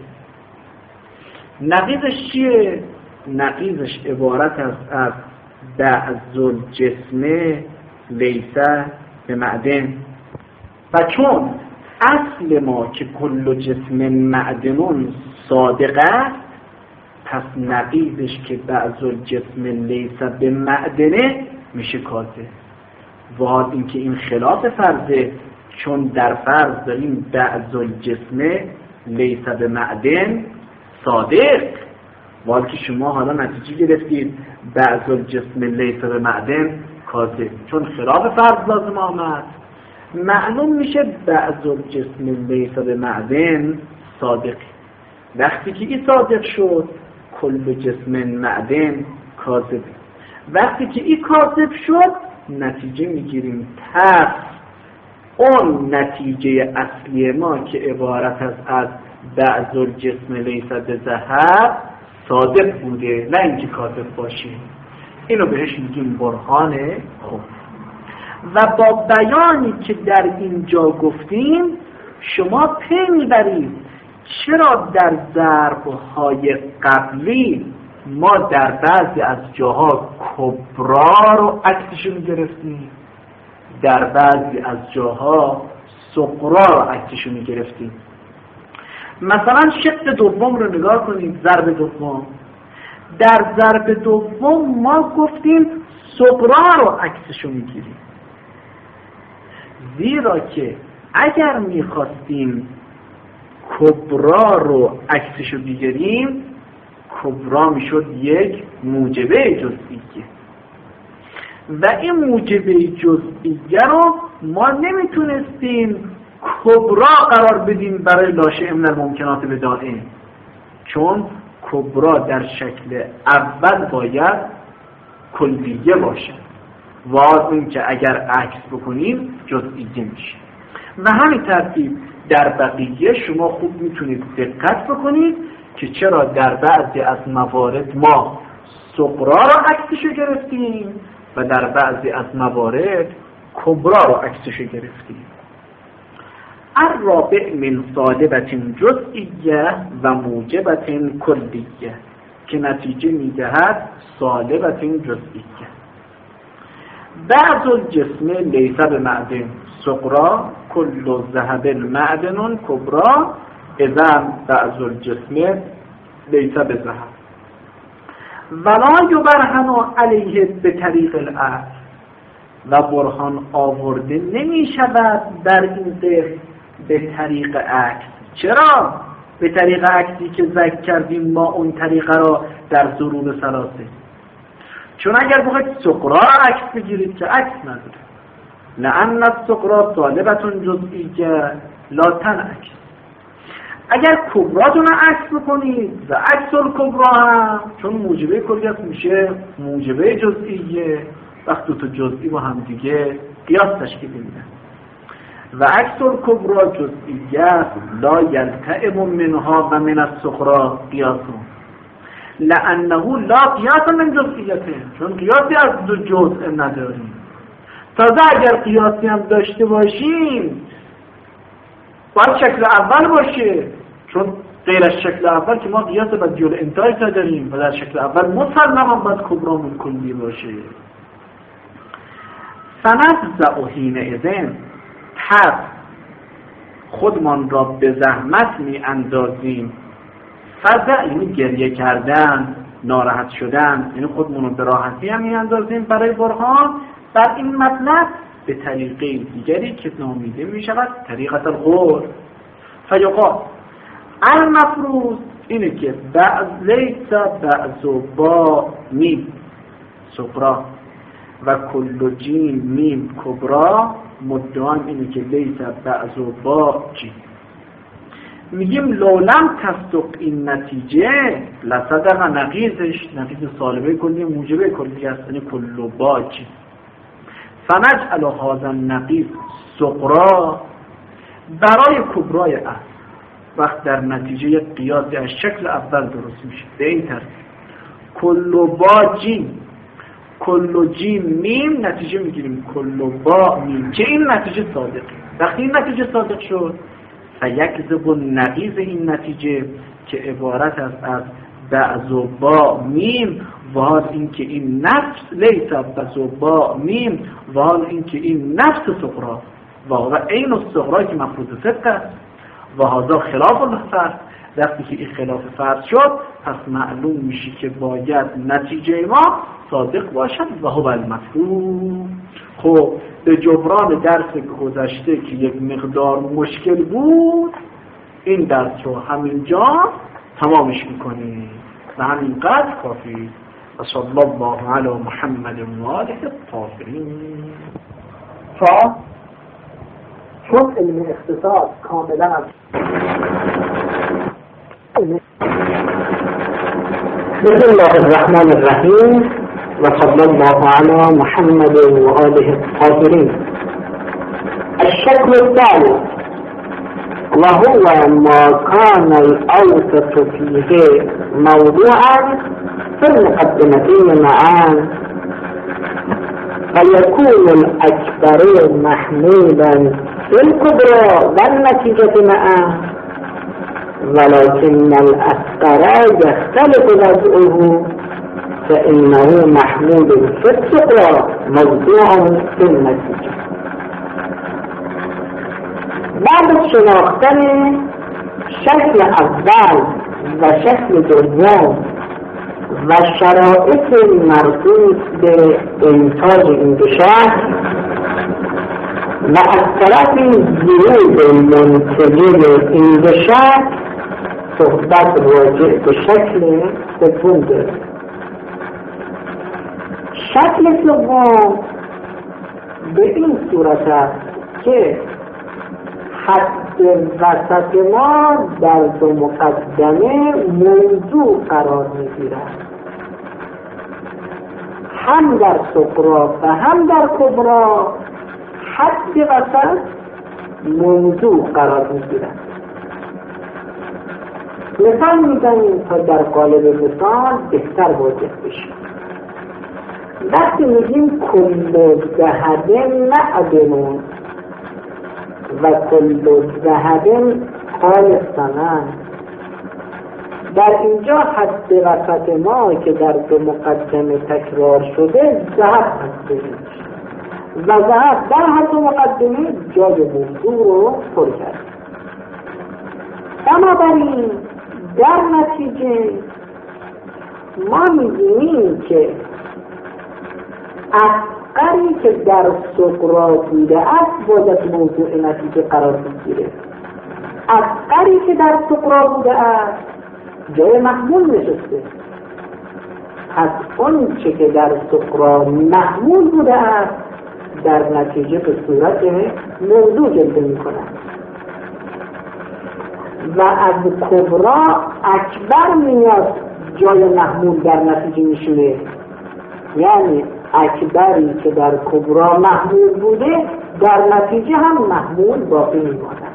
نقیضش چیه؟ نقیضش عبارت است از بعض الجسم لیس به معدن و چون اصل ما که کل جسم معدنون صادق است، پس نقیضش که بعض الجسم لیس به معدنه میشه کاذب. و اینکه این خلاف فرضه، چون در فرض داریم بعض الجسم لیس به معدن صادق، ولی که شما حالا نتیجه گرفتید بعض الجسم لیس به معدن کاذب، چون خلاف فرض لازم آمد، معلوم میشه بعض الجسم لیس به معدن صادق. وقتی که این صادق شد کل جسم معدن کاذب. وقتی که این کاذب شد نتیجه میگیریم پس اون نتیجه اصلی ما که عبارت است از بعض الجسم لیس بذهب صادق بوده، نه اینکه کاذب باشه. اینو بهش میگیم برهان خود. و با بیانی که در اینجا گفتیم شما پی میبرید چرا در ضرب‌های قبلی ما در بعضی از جاها کبرا رو عکسشو میگرفتیم، در بعضی از جاها صغرا رو عکسشو میگرفتیم. مثلا شق دوم رو نگاه کنید، ضرب دوم. در ضرب دوم ما گفتیم صغرا رو عکسشو میگیریم، زیرا که اگر میخواستیم کبرا رو عکسشو بگیریم، کبرا میشد یک موجبه جزئیه و این موجبه جزئیه رو ما نمیتونستیم کبرا قرار بدیم برای لاشه من الممکنات به دائم، چون کبرا در شکل اول باید کلیه باشه و اون که اگر عکس بکنیم جزئیه میشه. و همین ترتیب در بقیه شما خوب میتونید دقت بکنید که چرا در بعضی از موارد ما صغرا رو عکسشو گرفتیم و در بعضی از موارد کبرا رو عکسشو گرفتیم. الرابع من صالبة جزئیه و موجبة کلیه، که نتیجه میدهد صالبة جزئیه. بعض الجسم لیس بمعدن صغرا کل ذهب معدن کبرا اذا بعض الجسم لیس بذهب ولا یبرهن علیه به طریق العقل، و برهان آورده نمی شود در این ذهن به طریق عکس. چرا؟ به طریق عکسی که ذکر کردیم ما اون طریقه را در ضروب ثلاثه. چون اگر بخواید صغرا عکس بگیرید که عکس نداره، لأن الصغرا طالبة جزئیه لا تنعکس. اگر کبراتون عکس بکنید و عکس الکبرا هم چون موجبه کلی است میشه موجبه جزئیه، وقتی تو جزئی با هم دیگه قیاس تشکیل میدن و عکس الکبرا جزئیه لا یلتئم منها و من الصغرا قیاس، لأنه لا قیاس من جزئیته، چون قیاسی از دو جزء نداریم. تازه اگر قیاسی هم داشته باشیم باید شکل اول باشه، چون غیر از شکل اول که ما قیاس بدیع الانتهاء نداریم و در شکل اول مسلما باید کبرا من کلی باشه. فنفزع حینئذ، پس خودمان را به زحمت می اندازیم. فزع یعنی گریه کردن، ناراحت شدن، یعنی خودمون رو به راحتی هم می اندازیم برای برهان بر این مطلب به طریقه دیگری که نامیده می شود طریقت الغور. فیقال المفروض اینه که بعض لیس بعض با میم صغرا و کل جیم میم کبرا، مدعان اینه که لیس بعض با جیم. میگیم لولم تصدق این نتیجه لصدق نقیضش، نقیض صالبه کلی موجبه کلی است، یعنی کل با جیم. فنجعل هذا النقیض صغرا برای کبرای اصل، وقت در نتیجه قیاسی از شکل اول درست میشه به این ترتیب کل با جیم، کل جیم میم، نتیجه میگیریم کل با میم که این نتیجه صادقه. وقتی این نتیجه صادق شد فیکذب نقیض این نتیجه که عبارت است از بعض و با میم و حال این که این نفس لیس بعض و با میم و حال این که این نفس صغرا و این الصغرا که مفروض صدق است و هذا خلاف الفرض. وقتی که این خلاف فرض شد پس معلوم میشه که باید نتیجه ما صادق باشد و هو المفروض. خب به جبران درس گذشته که یک مقدار مشکل بود این درس رو همینجا تمامش میکنیم و همینقدر کافی. و صلی الله علی محمد و آله الطاهرین. چون علم اقتصاد کاملا بسم الله الرحمن الرحیم و صلی الله علی محمد و آله الطاهرین. الشكل الثالث وهو ما كان الأوسط فيه موضوعا في المقدمتين معا، فيكون الأكبر محمولا في الكبرى والنتيجة معا، ولكن الأصغر يختلف وضعه فإنه محمول في الصغرى موضوع في النتيجة. بعد شناختن شکل اول و شکل دوم و شرایط مربوط به انتاج این دو شکل و از طرف ورود منتظر این دو شکل صحبت راجع به شکل سوم داره. شکل سوم به این صورت است که حد وسط ما در دو مقدمه موضوع قرار میگیرد، هم در صغرا و هم در کبرا حد وسط موضوع قرار میگیرد. مثال میزنیم تا در قالب مثال بهتر واضح بشه. وقتی میگیم کل ذهب معدن و کل ذهب خالصاً، در اینجا حد وسط ما که در دو مقدمه تکرار شده ذهب هست و ذهب در حد مقدمه جای موضوع رو پر کرد. بنابراین در نتیجه ما می‌بینیم که اصغری که در صغرا بوده است باید موضوع نتیجه قرار بگیره. اصغری که در صغرا بوده است جای محمول نشسته، پس اون چه که در صغرا محمول بوده است در نتیجه به صورت موضوع جلوه می‌کند و از کبرا اکبر میاد جای محمول در نتیجه میشونه، یعنی اکبری که در کبرا محمول بوده در نتیجه هم محمول باقی میماند.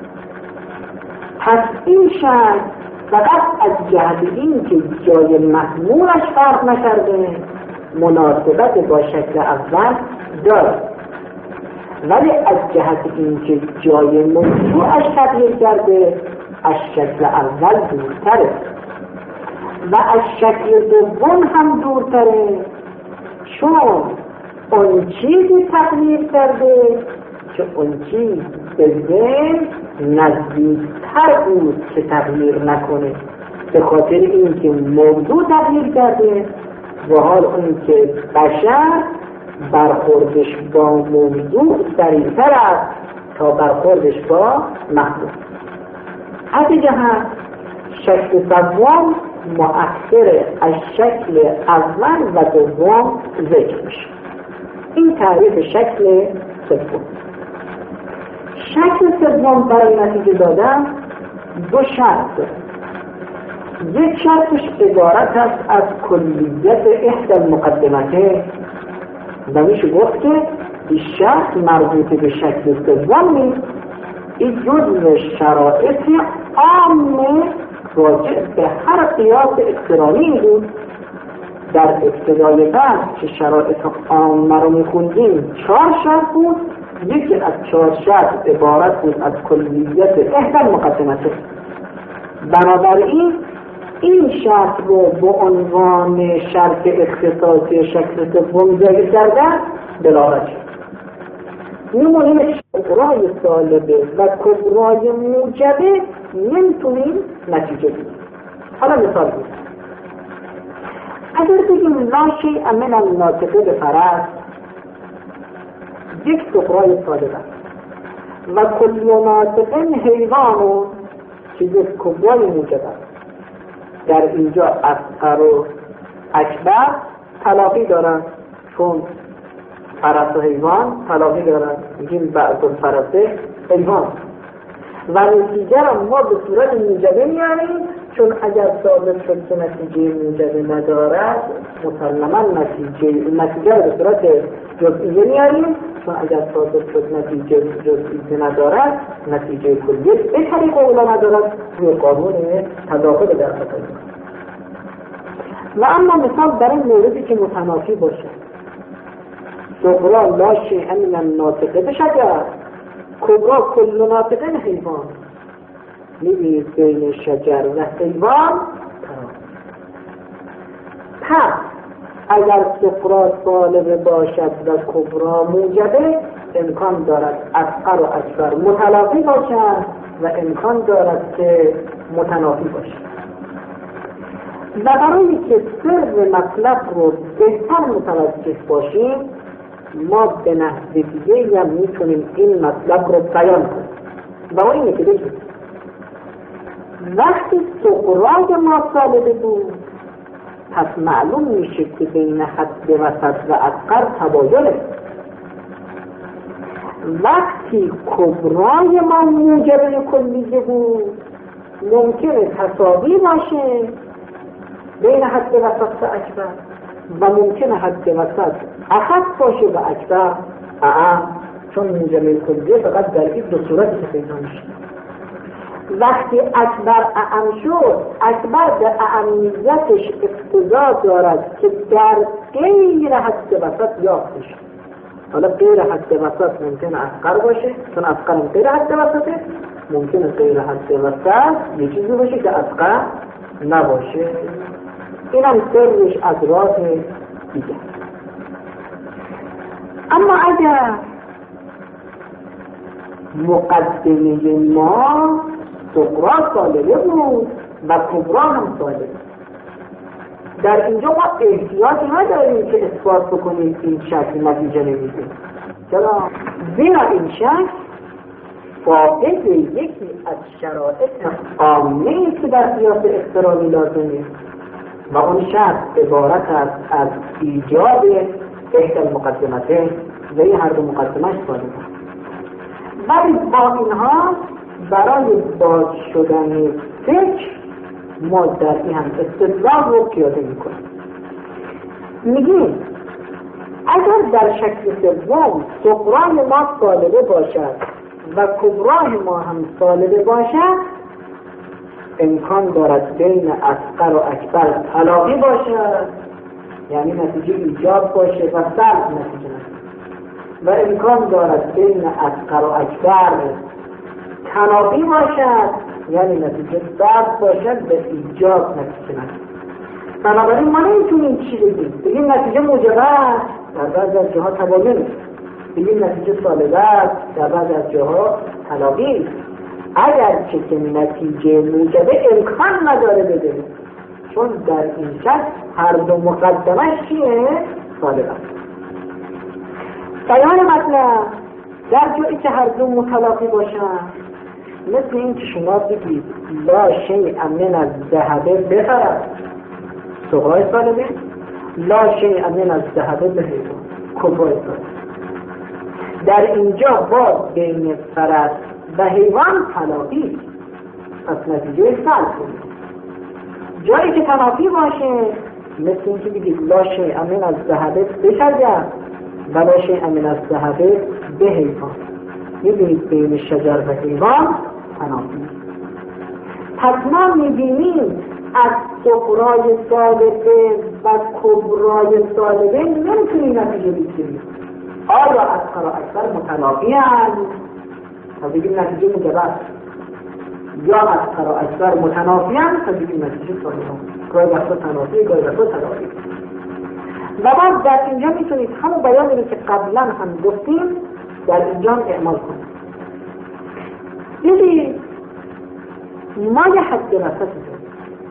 پس این شکل فقط از جهت این که جای محمولش فرق نکرده مناسبت با شکل اول داره، ولی از جهت این که جای موضوعش تغییر کرده از شکل اول دورتره و از شکل دوم هم دورتره، چون اون چیزی تغییر کرده که اون چیز به ذهن نزدیکتر بود که تغییر نکنه، به خاطر اینکه موضوع تغییر کرده و حال اون که بشر برخوردش با موضوع سریعتر است تا برخوردش با محمول. از جهت شکل سوم مؤثر از شکل اول و دوم ذکر میشه. این تعریف شکل سوم. شکل سوم برای نتیجه دادن دو شرط داره. یک شرطش عبارت است از کلیت احدى المقدمتین و میشه گفت که این شرط مربوط به شکل سوم نیست، این جزء شرایط عامه راجع به هر قیاس اقترانی بود. در ابتدای بحث که شرایط عامه رو میخوندیم 4 شرط بود، یکی از 4 شرط عبارت بود از کلیت احدى المقدمتین. بنابراین این شرط رو به عنوان شرط اختصاصی شکل سوم ذکر کردن دلالت شد. نمونه کبرای سالبه و کبرای موجبه نمیتونیم نتیجه بگیریم. حالا مثال بگیم، اگر بگیم لا شیء من الناطق بفرس یک کبرای سالبه و کل ناطق حیوان که یک کبرای موجبه، در اینجا اصغر و اکبر تلاقی دارن، چون فرس و حیوان تلاقی دارن، میگیم بعض الفرسه حیوان و نتیجه را ما به صورت موجبه میاریم، چون اگر ثابت شد که نتیجه موجبه ندارد مسلما نتیجه را به صورت جزئیه میاریم، چون اگر ثابت شد نتیجه جزئیه ندارد نتیجه کلیه به طریق اولا ندارد، روی قانون تداخل در خطایی. و اما مثال برای موردی که متنافی باشه، صغرا لا شیء من الناطق بشجر، کبرا کل ناطق حیوان. میبینید بین شجر و حیوان پس اگر صغرا سالبه باشد و کبرا موجبه امکان دارد اصغر و اکبر متلاقی باشد و امکان دارد که متنافی باشد. و برای که سر مطلب رو بهتر متوجه باشیم ما به نحو دیگه هم میتونیم این مطلب رو بیان کنیم و اون اینه که بگیم وقتی سغرای ما سالبه بود پس معلوم میشه که بین حد وسط و اصغر تباینه. وقتی کبرای ما موجبه کلیه بود ممکنه تساوی باشه بین حد وسط و اکبر و ممکنه حد وسط اخف باشه و اکبر اعم، چون موجبه کلیه فقط در این دو صورت پیدا میشه. وقتی اکبر اعم شد اکبر به اعمیتش اقتضا دارد که در غیر حد وسط یافته شد. حالا غیر حد وسط ممکنه اصغر باشه چون اصغر هم غیر حد وسطه، ممکنه غیر حد وسط یه چیزی باشه که اصغر نباشه. این هم سرش از راه دیگه. اما اگر مقدمه ما صغرا سالبه بود و کبرا هم سالبه، در اینجا ما احتیاجی نداریم که اثبات بکنیم این شکل نتیجه نمیده. چرا؟ زیرا این شکل فاقد یکی از شرایط عامه‌ای که در قیاس اضطراری لازمه و اون شرط عبارت است از ایجاد احدی المقدمتین و این هر دو مقدمش سالبه. ولی با اینها برای باز شدن فکر ما در این هم استدلال رو پیاده میکنیم. میگیم اگر در شکل سوم صغرای ما سالبه باشد و کبرای ما هم سالبه باشد امکان دارد بین اصغر و اکبر تلاقی باشد، یعنی نتیجه ایجاب باشه و سلب نتیجه نتیجه، و امکان دارد بین اصغر و اکبر تناقی باشد، یعنی نتیجه سلب باشد و ایجاب نتیجه نتیجه. بنابراین ما نمیتونیم چی بگیم نتیجه موجبه است در بعضی از جاها تباینه، بگیم نتیجه سالبه است در بعضی از جاها تلاقی. اگر که نتیجه موجبه امکان نداره بده، چون در این شکل هر دو مقدمش چیه؟ سالبه است. بیان مطلب در جایی که هر دو متلاقی باشن مثل این که شما بگید لا شیء من الذهب بخرد صغرای سالبه، لا شیء من الذهب بهیوان کبرای سالبه. در اینجا باز بین فرد و حیوان تلاقی از نتیجه سلب کنید. جایی که تنافی باشه مثل این که بگید لا شیء من الذهب بشجر و لا شیء من الذهب بهیوان. میبینید بین شجر و حیوان تنافی. پس ما میبینیم از صغرای سالبه و کبرای سالبه نمیتونیم نتیجه بگیریم. آیا اصغر و اکبر متنافی هست؟ تا بگیم نتیجه موجبه است، یا اصغر و اکبر متنافی هست تا بگیم نتیجه سالبه است. گاهی وقتا تنافی، گاهی وقتا تلاقی. و بعد در اینجا میتونید همون بیانی رو که قبلا هم گفتیم در اینجا هم اعمال کنیم. دیدید ما یه حد وسط داریم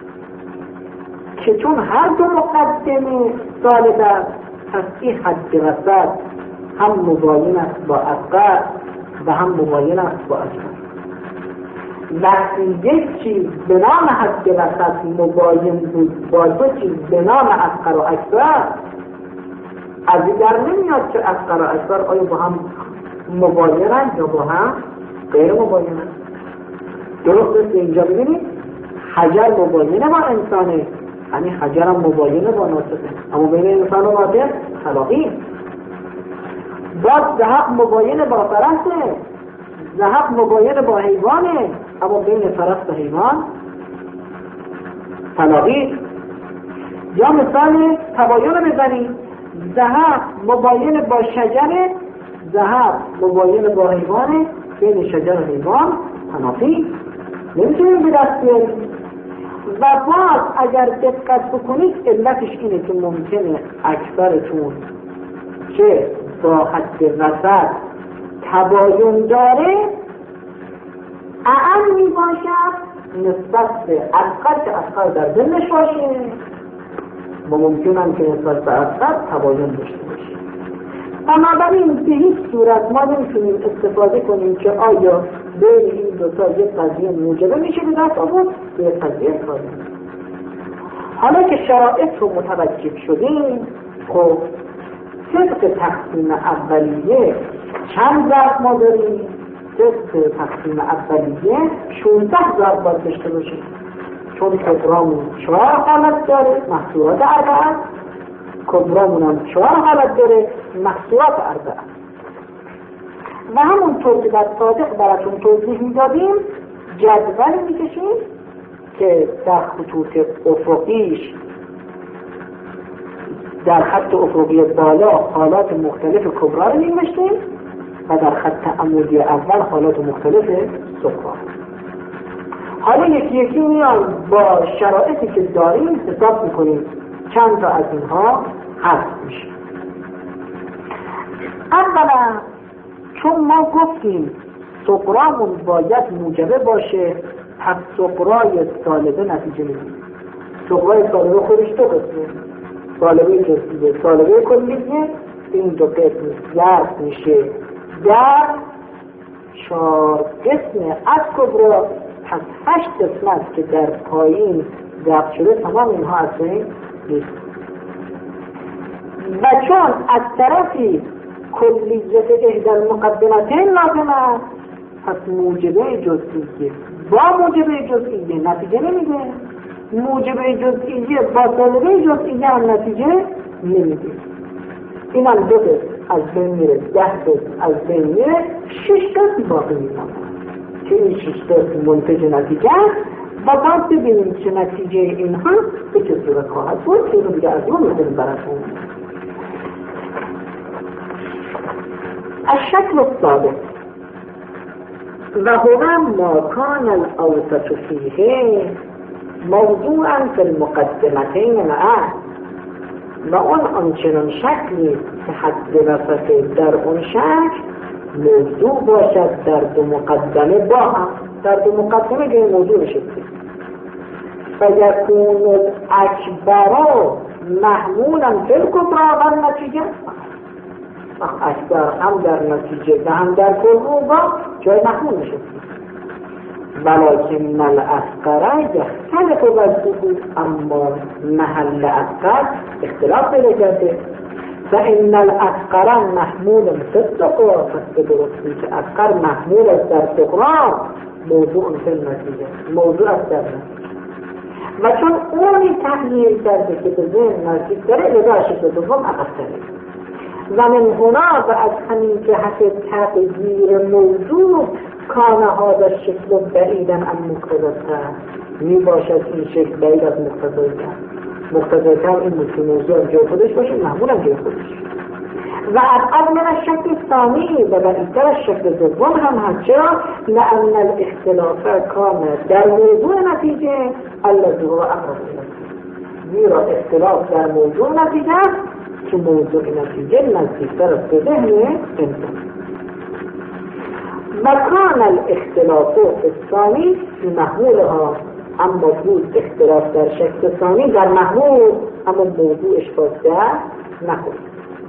که چون هر دو مقدمه سالبه است پس این حد وسط هم مباین است با اصغر و هم مباین است با اکبر. وقتی یک چیز به نام حد وسط مباین بود با دو چیز به نام اصغر و اکبر، از این در نمیاد که اصغر و اکبر آیا با هم مباینند یا با هم غیر مباینند. درست است اینجا ببینید حجر مباینه با انسانه، یعنی حجر هم مباینه با ناطقه، اما بین انسان و ناطق تلاقی. باز ذهب مباینه با فرسه، ذهب مباینه با حیوانه، اما بین فرس و حیوان تلاقی. یا مثال تباین بزنید، ذهب مباینه با شجره، ذهب مباینه با حیوانه، بین شجر و حیوان تنافی نمیتونیم به دست بیاریم. و باز اگر دقت بکنید علتش اینه که ممکنه اکبرتون که با حد وسط تباین داره اعم می باشد نسبت به اصغر که اصغر در ذهنش باشه و ممکن هم که نسبت به اصغر تباین داشته باشه. بنابراین به هیچ صورت ما نمیتونیم استفاده کنیم که آیا بین این دوتا یک قضیه موجبه میشه به دست آورد به یک قضیه ثابت. حالا که شرایط رو متوجه شدیم، خب طبق تقسیم اولیه چند ضرب ما داریم؟ طبق تقسیم اولیه 16 ضرب باید داشته باشیم، چون کبرامون 4 حالت داره محصولات اربعه، کبرامون هم 4 حالت داره محصولات اربعه. و همونطور که در صادق براتون توضیح میدادیم جدول میکشیم که در خطوط افقیش در خط افقی بالا حالات مختلف کبرا رو می‌نوشتیم و در خط عمودی اول حالات مختلف صغرا. حالا یکی یکی میان با شرایطی که داریم حساب میکنیم چند تا از اینها حذف میشه. اولا چون ما گفتیم صغرامون باید موجبه باشه، پس صغرای سالبه نتیجه میگیره. صغرای سالبه خودش دو قسمه، سالبه جزئیه، سالبه کلیه. این دو قسم ضرب میشه در 4 قسم از کبرا، پس 8 قسم است که در پایین ضرب شده تمام اینها از بین نیست. و چون از طرفی کلیت احدى المقدمتین لازم است، پس موجبه جزئیه با موجبه جزئیه نتیجه نمیده، موجبه جزئیه با سالبه جزئیه هم نتیجه نمیده. این هم 2 قسم از بین میره، 10 قسم از بین میره، 6 قسم باقی میمونه که این 6 قسم منتج نتیجه و باید ببینیم که نتیجه اینها به چه صورت خواهد بود که اینو دیگه از اون میکنیم براتون. الشكل الثالث وهو ما كان الأوسط فيه موضوعا في المقدمتين معا، و اون آنچنان شکلی که حد وسط در اون شکل موضوع باشد در 2 مقدمه با هم، در 2 مقدمه که موضوع شد فیکون الاکبر محمولا فی الکبری و النتیجه، اکبر هم در نتیجه و هم در کبرا جای محمول میشه. ولکن الاصغر یختلف وضعه، اما محل اصغر اختلاف پیدا کرده. فان الاصغر محمول فی الصغرى، پس به درستی که اصغر محمول است در صغرا موضوع فی النتیجه، موضوع است در نتیجه. و چون اونی تغییر کرده که به ذهن نزدیک داره لذا شکل دوم عقب‌تره. و من هنا و از همین جهت تغییر موضوع کان هذا الشکل بعیدا عن مقتضاه، می باشد این شکل بعید از مقتضاه این بود که موضوع جای خودش باشه، محمول هم جای خودش. و ابعد من الشکل ثانی و بعیدتر از شکل دوم هم هست. چرا؟ لأن الاختلاف کان در موضوع نتیجه الذی هو اقرب الیه، زیرا اختلاف در موضوع نتیجه که موضوع نتیجه نزدیکتر از به ذهن انسان. و کان الاختلاف الثانی فی محمولها، اما بود اختلاف در شکل ثانی در محمول، اما موضوعش باز در نخورد.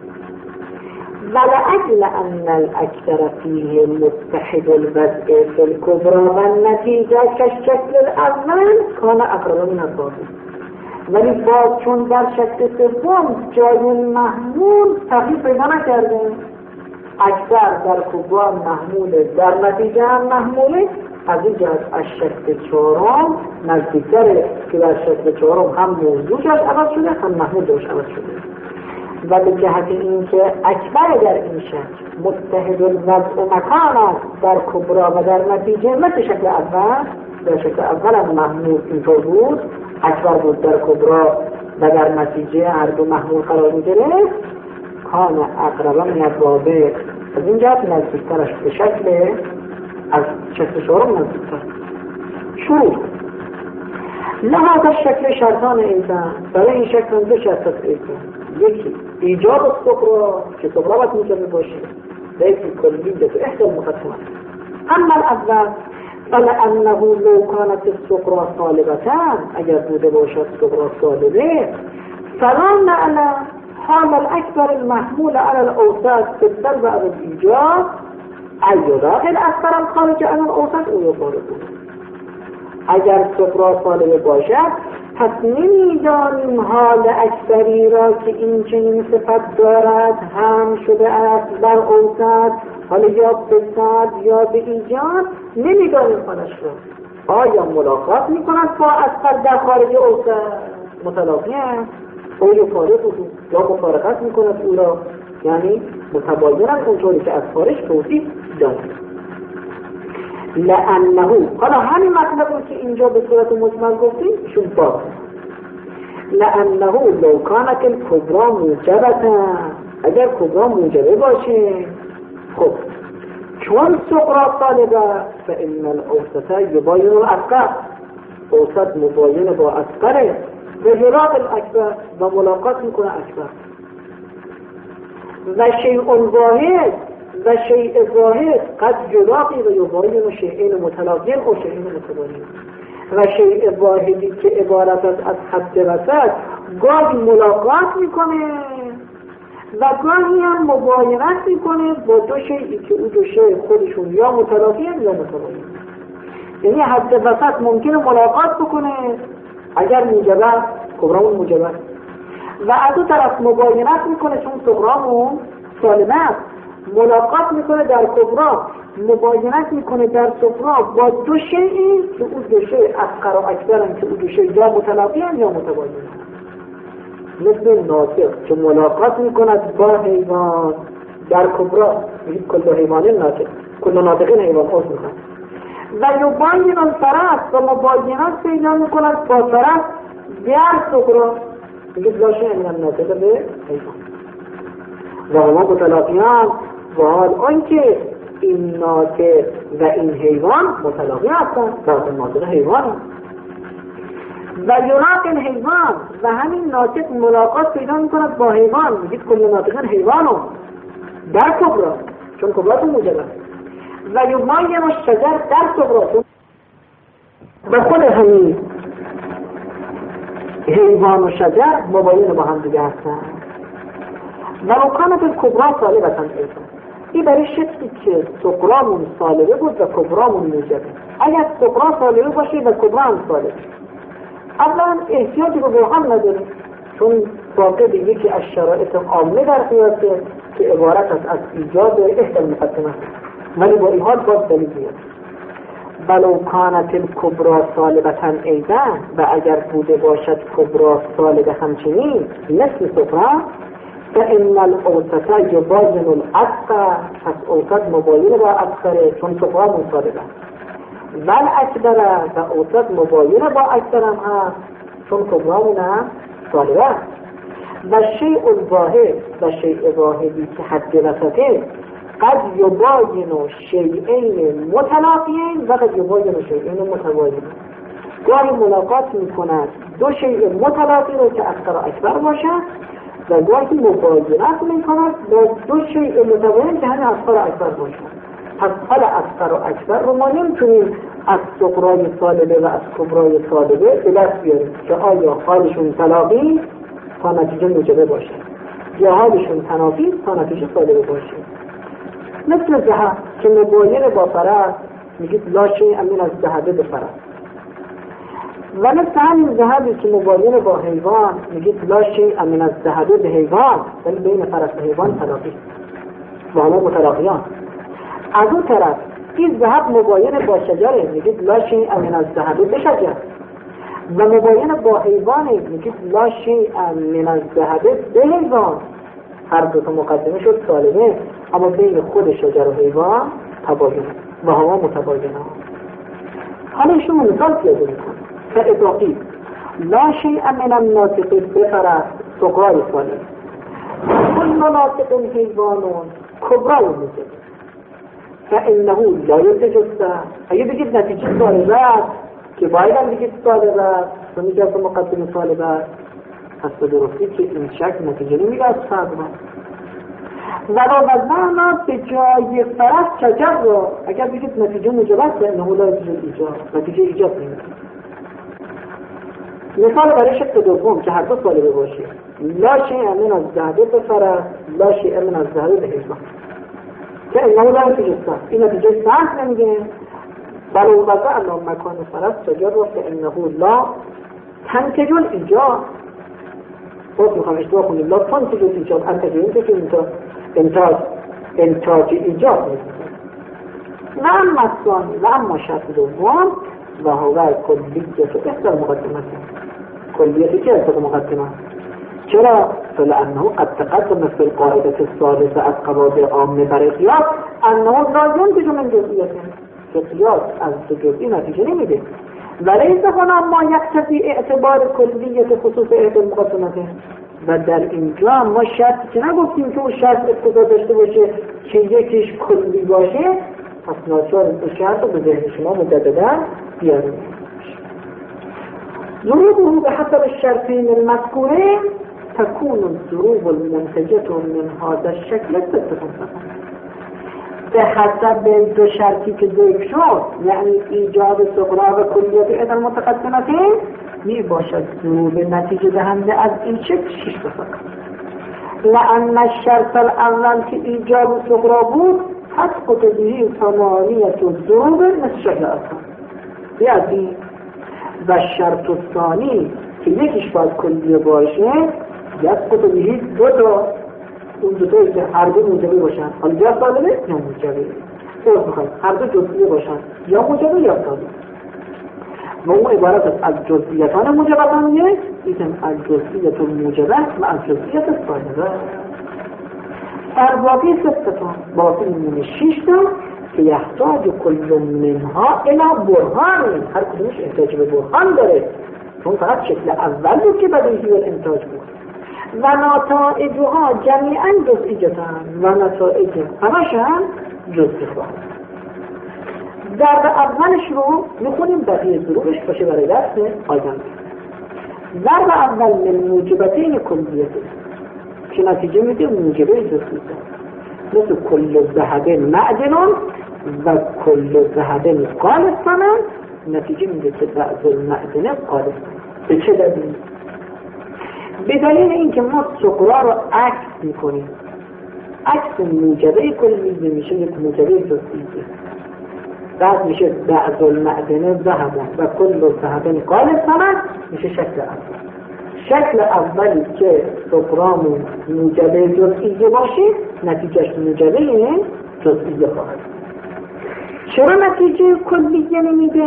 ولأجل أن الأكثر فيه متحد الوضع في الكبرى والنتيجة كالشكل الأول كان أقرب من الباطل، ولی باز چون در شکل سوم جای محمول تغییر پیدا نکرده، اکثر در کبرا محموله در نتیجه هم محموله، از این جهت از شکل 4 نزدیکتره که در شکل 4 هم موضوع جاش عوض شده هم محمول جاش عوض شده. و به جهت این که اکبر در این شکل متحد الوضع مکان است در کبرا و در نتیجه، مثل شکل اول. در شکل اول هم محمول اینطور بود، اکبر بود در کبرا و در نتیجه هر دو محمول قرار می‌گرفت، کان اقرب من الرابع، از این جهت نزدیکترش به شکل از شکل 4 نزدیکتر. شروع لحاظ شکل شرطان ایزن، برای این شکل 2 شرط است ایزن. یکی ایجاب الصغرى که صغرا باید موجبه باشه، و یکی کلیت احدى المقدمات. اما الاول فلأنه لو كانت الصغرى صالبة، اگر بوده باشد صغرا صالبه، فلا نعلم حال الاکبر المحمول على الاوسط في الضرب على الايجاب ایراق الاصغر الخارج عن الاوسط او یخارج. اگر صغرا سالبه باشد پس نمیدانیم حال اکبری را که این چنین صفت دارد هم شده است بر اوسط، حالا یا به صد یا به ایجاد، نمیدانیم حالش را. آیا ملاقات میکند با اصغر در خارج اوسط متلاقی است او یخارج یا مفارقت میکند او را، یعنی متباینن اونطوری که از خارج توضیح دارد. لأنه، حالا همین مطلب که اینجا به صورت مجمل گفتیم شون باز، لأنه لو کانت الکبرا موجبتا، اگر کبرا موجبه باشه، خب چون صغرا طالبه فإن الأوسط یباین الاصغر، اوسط مباین با اصغره و یراق الاکبر و ملاقات میکنه اکبر. و شیء واحد و شیء واحد قد یلاقی و یباین شیئین متلاقین و شیئین متباین. و شیء واحدی که عبارت از حد وسط گاهی ملاقات میکنه و گاهی هم مباینت میکنه با دو شیئی که او دو شیء خودشون یا متلاقین یا متباین. یعنی حد وسط ممکنه ملاقات بکنه اگر موجبه کبرامون موجبه، و از اون طرف مباینت میکنه چون صغرامون سالمه است، ملاقات میکنه در کبرا، مباینت میکنه در صغرا با دو شیئی که اون دو شیء اصغر و اکبرن که اون دو شیء یا متلاقین یا متباینن. مثل ناطق که ملاقات میکند با حیوان در کبرا، میگید کل حیوان ناطق، کل ناطقین حیوان اوز میکند، و یباین الفرس و مباینت پیدا میکند با فرس در صغرا، میگید لاشه این ناطق به حیوان و هما متلاقیان، و حال آنکه این ناطق و این حیوان متلاقی هستند، ذات ناطق حیوان و یراق الحیوان، و همین ناطق ملاقات پیدا میکند با حیوان، میگید کل ناطقین حیوانو در کبرا چون کبرا تو موجبه، و یباین الشجر در صغرا، و خود همین حیوان و شجر مباین با هم دیگه هستند. و مکانت کبرا سالبه ایضا، این برای شکلی که صغرامون سالبه بود و کبرامون موجبه. اگر صغرا سالبه باشه و کبرا هم سالبه، اولا احتیاجی رو هم نداره چون واقع به یکی از شرایط عامه در قیاسه که عبارت است از ایجاد احتمال مقدمه، ولی با این حال باز دلیل میاد. ولو کانت الکبرا سالبتن ایضا، و اگر بوده باشد کبرا سالبه همچنین مثل صغرا، فإن الأوسط یباین الاصغر، پس اوسط مباین با اصغره چون صغرا مصالبه، و الاکبر و اوسط مباین با اکبر هم هست چون کبرامون هم سالبه. و شیء الواحد و شیء واحدی که حد وسطه قد یباین شیئین متلاقیین و قد یباین شیئین متباین، گاهی ملاقات میکند دو شیء متلاقی رو که اصغر و اکبر باشد و گاهی مباینت میکند با دو شیء متباین که همین اصغر و اکبر باشد. پس حال اصغر و اکبر رو ما نمیتونیم از صغرای سالبه و از کبرای سالبه به دست بیاریم که آیا حالشون تلاقی تا نتیجه موجبه باشه یا حالشون تنافی تا نتیجه سالبه باشه. مثل ذهب که مباین با فرس میگید لا شیء من از ذهب به فرس، و مثل همین ذهبی که مباین با حیوان میگید لا شیء من از ذهب به حیوان، ولی بین فرس و حیوان تلاقی و هما متلاقیان. از اون طرف این ذهب مباین با شجره میگید لا شیء من از ذهب به شجر، و مباین با حیوان میگید لا شیء من از ذهب به حیوان. هر دو تا مقدمه شد سالمه، اما بین خود شجر و حیوان تباین و هوا متباین. حالا ایشون مثال پیاده میکنه فاضافی لا شیء من الناطق بفرس صغرای سالم، کل ناطق حیوانون کبرای موجب، فانه لا یتجزا. اگه بگید نتیجه سالبه که باید هم بگید سالبه تو میگه از مقدمه سالبه، پس به درستی که این شک نتیجه نمیده از فرد ولو وزنانا به جای فرس شجر را، اگر بگید نتیجه موجب است انه لا یتجزا ایجاب، نتیجه ایجاب نمیده. مثال برای شکل دوم که هر دو سالبه باشه، لا شیء من الذهب بفرس لا شیء من الذهب بحزمه، که انه لا نتیجه صحت، این نتیجه صحت نمیگه. بلو وضع الله مکان فرس تجر که انه لا تنتج الایجاد. باز میخوام اشتباه کنیم، لا تنتج الایجاد، انتج انتاج ایجاد نیست. و اما الثانی و اما شرط دوم و هو کلیت احدى المقدمات، کلیت که احدى المقدمات. چرا؟ فلانه قد تقدم في القاعده الثالثه از قواعد عامه برای قیاس انه لا ينتج من جزئیات، که قیاس از جزئی نتیجه نمیده. وليس هنا ما يقتضي اعتبار کلیت خصوص احدى المقدمات. و در اینجا ما شرطی که نگفتیم که اون شرط اقتضا داشته باشه که یکیش کلی باشه، پس ناچار این شرط رو به ذهن شما مجددا بیاریم. ضروبه بحسب الشرطين المذكورين تكون الضروب المنتجة من هذا الشكل ستة. به حسب دو شرطی که ذکر شد، یعنی ایجاد صغرا و کلیت احدى المتقدمتين، می باشد ضروب نتیجه دهنده از این شکل 6 فقط. لأن الشرط الاول که ایجاد صغرا بود تسقط به ثمانیة الضروب مثل شکل اصلا یعنی، و شرط الثانی که یکیش باید کلیه باشه یسقط به دو تا، اون دو تایی که هر دو موجبه باشن، حالا یا سالبه یا موجبه، هر دو جزئیه باشن یا موجبه یا سالبه. و اون عبارت است از جزئیتان موجبتان یک، ایتم از جزئیت الموجبه و از جزئیت سالبه. باقی ستتان، باقی میمونه 6 تا که یحتاج کل منها الى برهان، هر کدومش احتیاج به برهان داره، چون فقط شکل اول بود که بدیهی الانتاج بود. و نتائجها جمیعا جزئیتان و نتائج همشان جزئی خواهد. ضرب اولش رو میخونیم بقیه ضروبش باشه برای درس آینده. ضرب اول من موجبتین کلیته که نتیجه میده موجبه جزئی، مثل کل ذهب معدن و کل ذهب قالصا، نتیجه میده که بعض المعدن قالصا. به چه دلیل؟ به دلیل اینکه ما صغرا رو عکس میکنیم، عکس موجبه کلیه میشه یک موجبه جزئی، بعد میشه بعض المعدن ذهب و کل ذهب قالصا میشه شکل اول. شکل اولی که صغرامون موجبه جزئیه باشه نتیجهش موجبه جزئیه خواهد. چرا نتیجه کلیه نمیده؟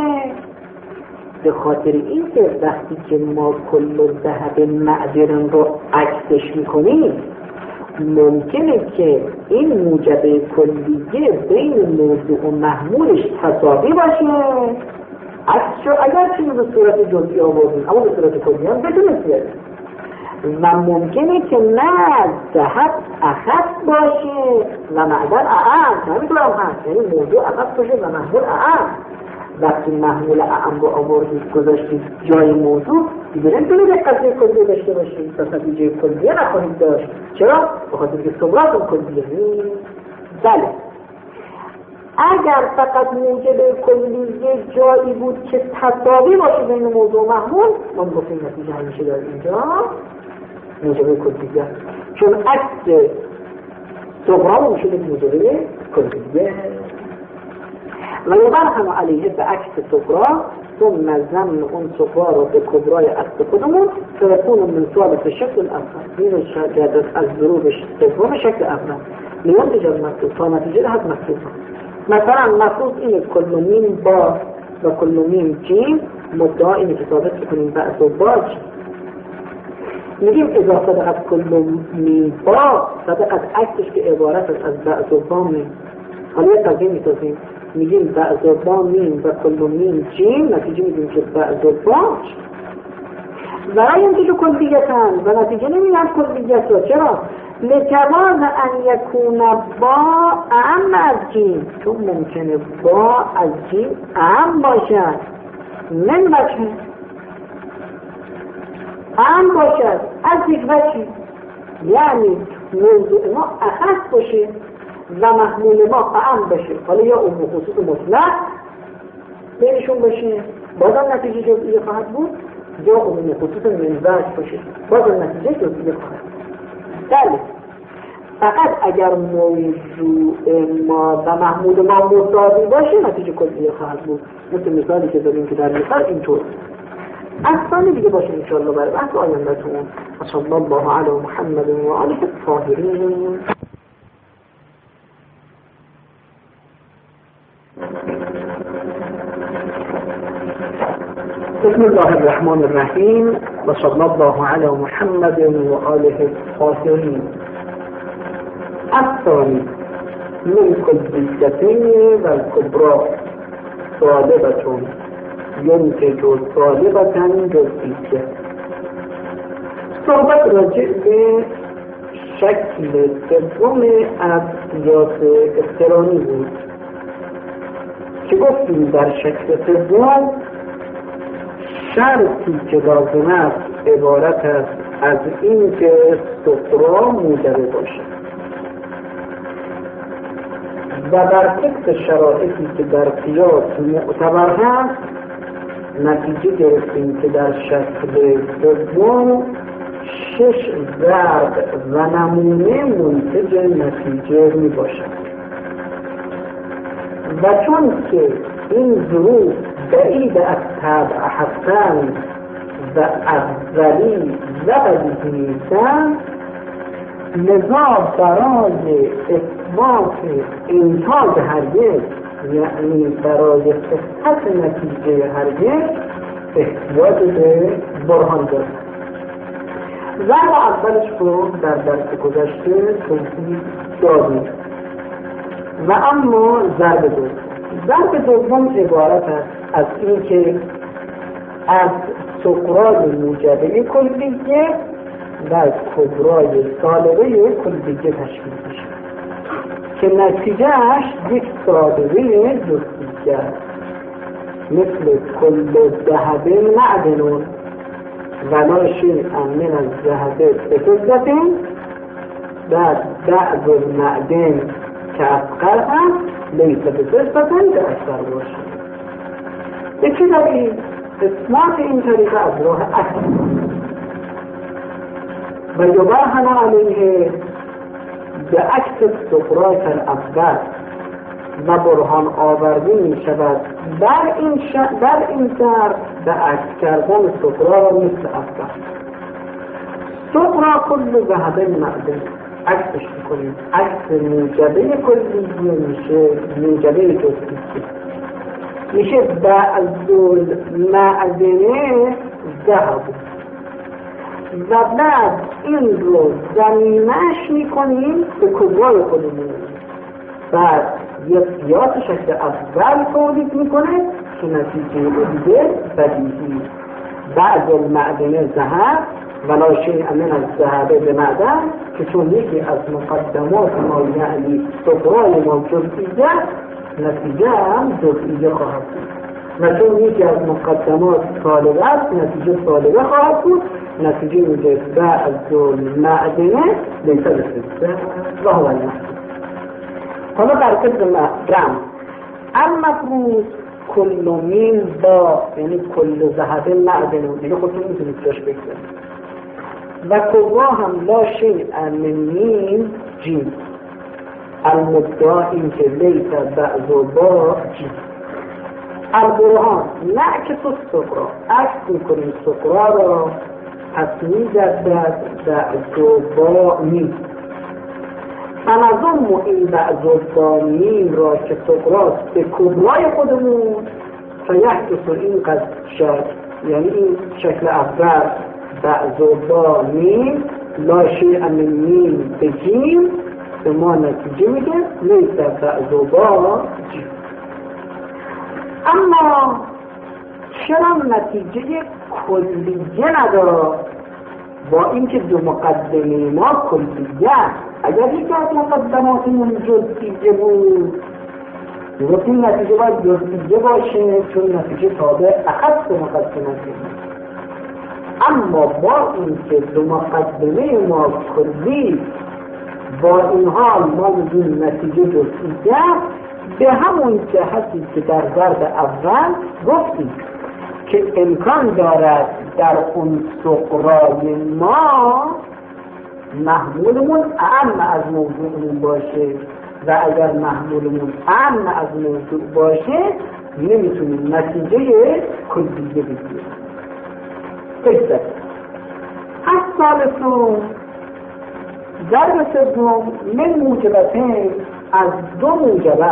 به خاطر این که وقتی که ما کل ذهب معدن رو عکسش میکنیم ممکنه که این موجبه کلیه بین موضوع و محمولش تساوی باشه. عکسشو اگر چیزی به صورت جزئی آوردیم اما به صورت کلی هم بدون زیاده، و ممکنه که نه ذهب اخف باشه و معدن اعم، نمیتونم هست، یعنی موضوع اخف باشه و محمول اعم. وقتی محمول اعم رو آوردید گذاشتید جای موضوع دیگه نمیتونید یک قضیه کلی داشته باشید تا نتیجه کلیه نخواهید داشت. چرا؟ بخاطر که صغراتون کلیه نیست. بله، اگر فقط موجب کلیه جایی بود که تساوی باشه بین موضوع و محمول، ما میگفتیم نتیجه همیشه در اینجا موجب کلیه، چون عکس صغرا میشه موجب کلیه. و یبرهن علیه به عکس صغرا ثم ضمن اون صغرا رو به کبرای عکس خودمون فیکون من ثابت شکل اول، این شاید از ضروبش سوم شکل اول لیونتج از مطلوب تا نتیجه از مطلوب. مثلا مطلوب اینه کل میم با و کل میم جیم، مدعا اینه که ثابت کنیم بعض و باج. میگیم اضافه از کل میم با صدقت عکسش که عبارت از بعض و با میم. حالا یه تغییر میتازیم، میگیم بعض و با میم و کل میم جیم، نتیجه میگیم که بعض و باج و ینتج کلیتن و نتیجه نمیگم کلیت رو. چرا؟ لجواز ان یکون با اعم از جیم، چون ممکنه با از جیم اعم باشد، من وجه اعم باشد از یک وجه، یعنی موضوع ما اخص باشه و محمول ما اعم باشه. حالا یا اون خصوص مطلق بینشون باشه، بازم نتیجه جزئی خواهد بود، یا عموم خصوص منوج باشه باز نتیجه جزئی خواهد. بله فقط اگر موضوع ما و محمول ما مساوی باشه نتیجه کلیه خواهد بود، مثل مثالی که داریم که در مثال اینطور. اصلا دیگه باشه انشاءالله برای بحث آینده‌تون. صلی الله علی محمد و آله الطاهرین. بسم الله الرحمن الرحیم و صلی الله علی محمد و آله الطاهرین. الثانی من کلیتین و الکبرى صادقتون ینتج صادقة جزئیه. صحبت راجع به شکل سوم از قیاس اقترانی بود که گفتیم در شکل سوم شرطی که لازم است عبارت است از این که سقرا موجبه باشد و بر طبق شرایطی که در قیاس معتبر هست نتیجه گرفتیم که در شکل دوم 6 ضرب و نمونه منتج نتیجه می باشد و چون که این ظروف بعید از طبع هستند و اولی و بدیهی نیستند، لذا برای اثبات انتاج هرگز یعنی برای صحت نتیجه هرگز احتیاج به برهان دارد. ضرب اولش رو در درس گذشته توضیح دادیم و اما ضرب دوم عبارت است از اینکه از سقرای موجبه کلیه و از کبرای سالبه کلیه تشکیل میشه که نتیجهش یک سالبه جزئیه است، مثل کل ذهب معدن ولا شیء من الذهب بفضة بعض المعدن که اصغر است لیس بفضة که اکثر باشد. به چه دلیل؟ اثبات این طریقه از راه اصل و یبرهن علیه به عکس سقراط الاول و برهان آورده می شود در این شرط به عکس کردن سقرا را مثل اول. سقرا کل ذهب معدن عکسش میکنیم، عکس موجبه کلیه میشه موجبه جزئیه، میشه بعض المعدنه ذهب و بعد این رو زمینش میکنیم به کبرای خودمون. بعد یک قیاس شکل اول تولید میکنه که نتیجه دیگه بدیهی بعض المعدنه ذهب ولا شیء من الذهب به معدن که چون یکی از مقدمات ما یعنی سقرای ما جزئیه نتیجه هم جزئیه خواهد بود و چون یکی از مقدمات سالبه است نتیجه سالبه خواهد بود. نتیجه میگه بعض المعدنه لیس بفضة و هو المحدود. حالا در طبق رمز المفروض کل مین با یعنی کل ذهب معدن دیگه خودتون میتونید جاش بگذارید و کبرا هم لا شیء من مین جیم المدعا این که لیس بعض با جیم البرهان نعکس السقرا عکس میکنیم سقرا را پس می‌گردد بعض با مین فنظم این بعض با مین را که سقراط به کبرای خودمون فیحدث این قد شد یعنی این شکل اول بعض با مین لا شیء من مین به جیم به ما نتیجه میده لیس بعض با جیم. اما چرا نتیجه کلیه نداره با اینکه دو مقدمه ما کلیه؟ اگر یکی از مقدماتمون جزئیه بود گفتیم نتیجه باید جزئیه باشه چون نتیجه تابع اخص مقدمه. اما با اینکه دو مقدمه ما کلی با این حال ما میگیم نتیجه جزئیه به همون جهتی که در ضرب اول گفتیم که امکان دارد در اون صغرای ما محمولمون اعم از موضوعمون باشه و اگر محمولمون اعم از موضوع باشه نمیتونیم نتیجه کلیه بگیریم. بگذاریم الثالث ضرب سوم من موجبتین از دو موجبه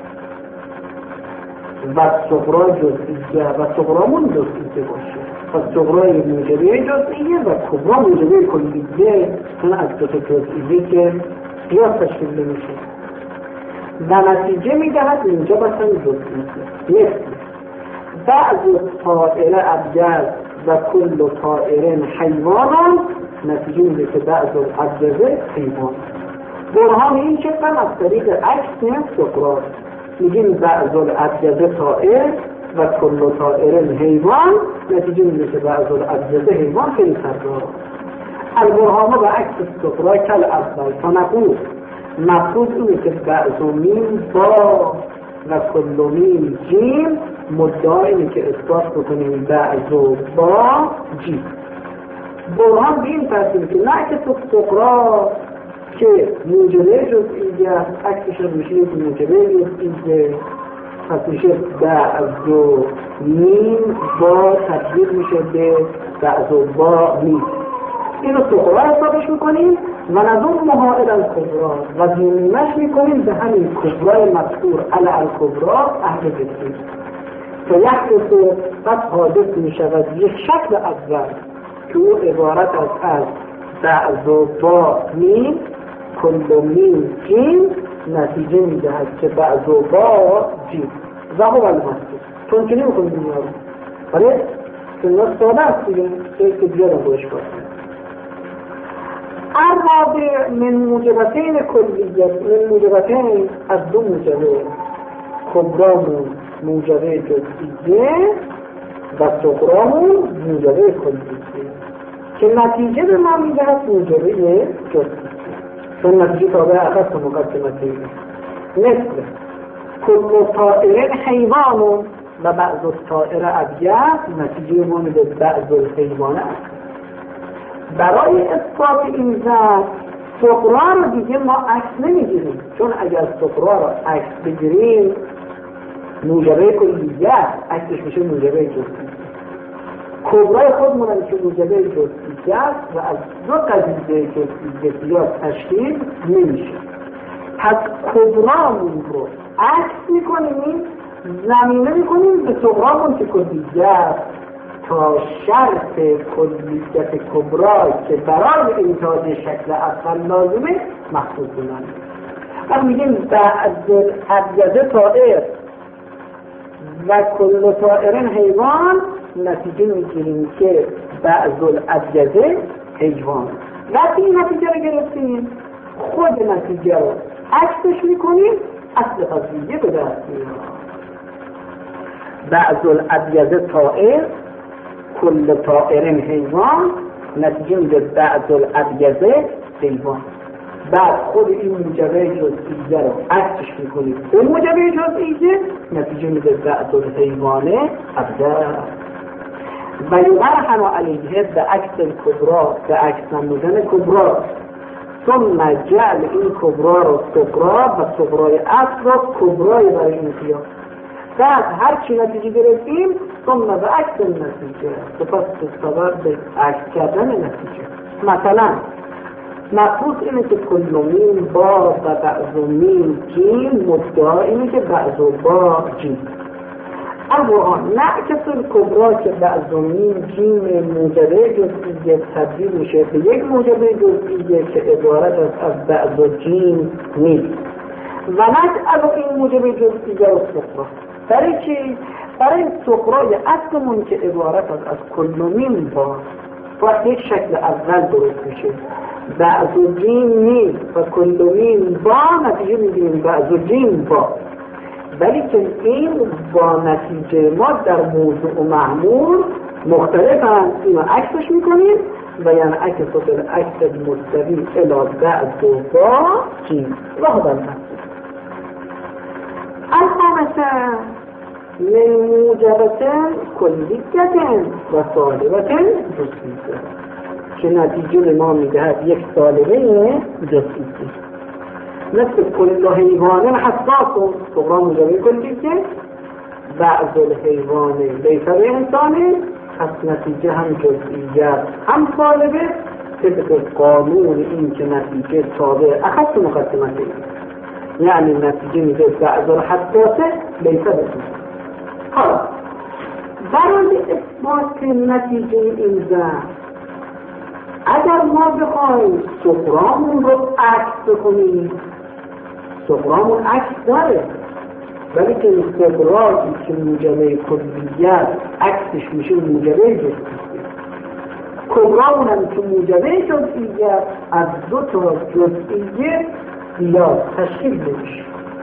و صغرا جزئیه و صغرامون جزئیه باشه. پس صغرای موجبه جزئیه و کبرا موجبه کلیه، چون از دو تا جزئیه که قیاس تشکیل نمیشه و نتیجه میدهد اینجا مثلا جزئیه. یک بعض طائره ابجد و کل طائره حیوانان، نتیجه میده که بعض الابجده حیوان. برهان این که از طریق عکس صغرا میگیم بعض الابجده طائر و کل طائره حیوان، نتیجه میده که بعض الابجده حیوان خیلی سردار. البرهان و عکس صغرا کل اول فنقول مفروض اینه که بعض میم با و کل میم جیم، مدعا اینه که اثبات بکنیم بعض با جیم. برهان به این ترتیب که نعکس صغرا که موجبه جزئیه عکسش رو میشه یک موجبه جزئیه، پس میشه بعض و میم با تبدیل میشه به بعض و با میم. اینو صغرا حسابش میکنیم و نظر محائل الکبرا و زمینش میکنیم به همین کبرای مذکور علی الکبرا اهل جزئی. فیحدث پس حادث میشود یک شکل اول که او عبارت از بعض و با میم کل میم جیم، نتیجه میدهد که بعض و با جیم و هو المذکور. چون که نمیکنیم این رو ولی سنت ساده است دیگه که بیادم باش کنیم. الرابع من موجبتین کلیت، من موجبتین از دو موجبه، کبرامون موجبه جزئیه و صغرامون موجبه کلیه که نتیجه به ما میدهد موجبه جزئیه، چون نتیجه تابع اخذ مقدمتی. مثل کل طائره حیوانون و بعض الطائره ابیض، نتیجه ما میده بعض الحیوانه است. برای اثبات این ذات صغرا رو دیگه ما عکس نمیگیریم، چون اگر صغرا رو عکس بگیریم موجبه کلیه عکسش میشه موجبه جزئیه. کبرای خودمونم که موجبه جزئیه است و از دو قضیه جزئیه زیاد تشکیل نمیشه. پس کبرامون رو عکس میکنیم، زمینه میکنیم به صغرامون که کلیه است تا شرط کلیت کبرا که برای ایجاد شکل اول لازمه محفوظ بمانه. هم میگیم بعض الابجده طائر و کل طائرن حیوان، نتیجه میگیریم که بعض الابجده حیوان. وقتی این نتیجه رو گرفتیم خود نتیجه رو عکسش میکنیم، اصل قضیه به دست میاد. بعض الابجده طائر کل طائرن حیوان، نتیجه میده بعض الابجده حیوان. بعد خود این موجبه جزئیه رو عکسش میکنید به موجبه جزئیه، نتیجه میده بعض الحیوانه ابجد. و یبرهن علیه به عکس کبرا، به عکس نمودن کبرا، ثم جعل این کبرا رو صغرا و صغرای اصل رو کبرای برای این قیاس. بعد هر چی نتیجه گرفتیم ثم به عکس نتیجه، سپس بستاور به عکس کردن نتیجه. مثلا مفروض اینه که کل میم با و بعض میم جیم، مدعا اینه که بعض با جیم. اما نعکس الکبرا که بعض میم جیم موجبه جزئیه تبدیل میشه به یک موجبه جزئیه که عبارت از بعض جیم نیست و نجعل این موجبه جزئیه و صغرا. برای چی؟ برای صغرای اصلمون که عبارت از کل میم با یک شکل اول درست میشه، بعض جیم نیست و کل میم با، نتیجه میگیریم بعض جیم با. ولی که این با نتیجه ما در موضوع و محمول مختلفن، اینو عکسش میکنیم و یعنی عکس مستوی الی بعض و با جیم و خدا الخامسه من موجبة کلیت و سالبة جزئیه که نتیجه به ما میدهد یک سالبه جزئیه. مثل کل حیوان حساس و صغرا موجبه کلیه، بعض الحیوان لیس به انسانه، پس نتیجه هم جزئیت هم سالبه طبق قانون این که نتیجه تابع اخذ مقدمته، یعنی نتیجه میده بعض الحساسه لیس به انسانه. حالا برای اثبات نتیجه این ضرب اگر ما بخوایم صغرامون رو عکس بکنیم، صغرامون عکس داره ولی که صغرایی که موجبه کلیت عکسش میشه موجبه جزئیت، کبرامون هم که موجبه جزئیت از دو تا جزئیت قیاس تشکیل میشه.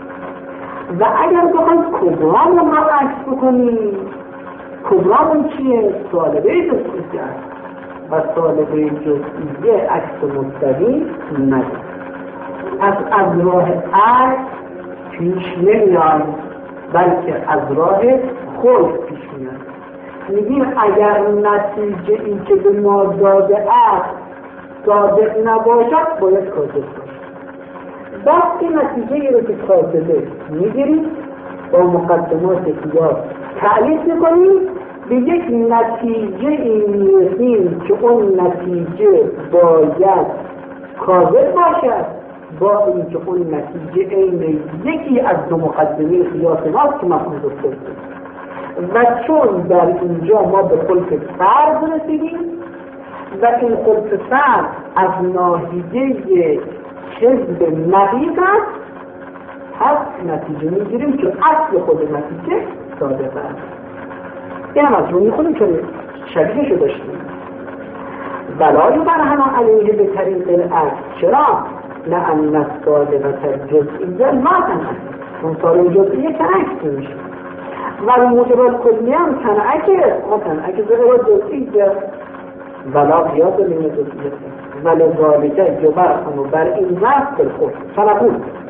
و اگر بخوایم کبرامون رو عکس بکنیم، کبرامون چیه؟ سالبه جزئیت و سالبه جزئیه عکس مستقیم نداره. پس از راه عکس پیش نمیاد بلکه از راه خود پیش میاد. میگیم اگر نتیجه این که به ما داده است صادق نباشد باید کاذب باشد. وقتی نتیجه ای رو که کاذبه میگیریم با مقدمات قیاس تعلیق میکنیم، به یک نتیجه ای میرسیم که اون نتیجه باید کاذب باشد، با اینکه اون نتیجه عین یکی از دو مقدمه قیاس ماست که مفروض است. و چون در اینجا ما به خلف فرض رسیدیم و این خلف فرض از ناحیه حزب نقیض است، پس نتیجه میگیریم که اصل خود نتیجه صادق است. این هم از رو میخونیم که شبیه شو داشتیم. بلای برهنا علیه به طریق العکس. چرا؟ لأن الصادقة جزئیه لا تنعکس، اون صادق جزئیه تنعکس میشه و موجب الکلیه هم تنعکس، ما تنعکس غیر جزئیه ولا قیاس بین جزئیه ولذالک یبرهن بر این وصف بالخود فنقول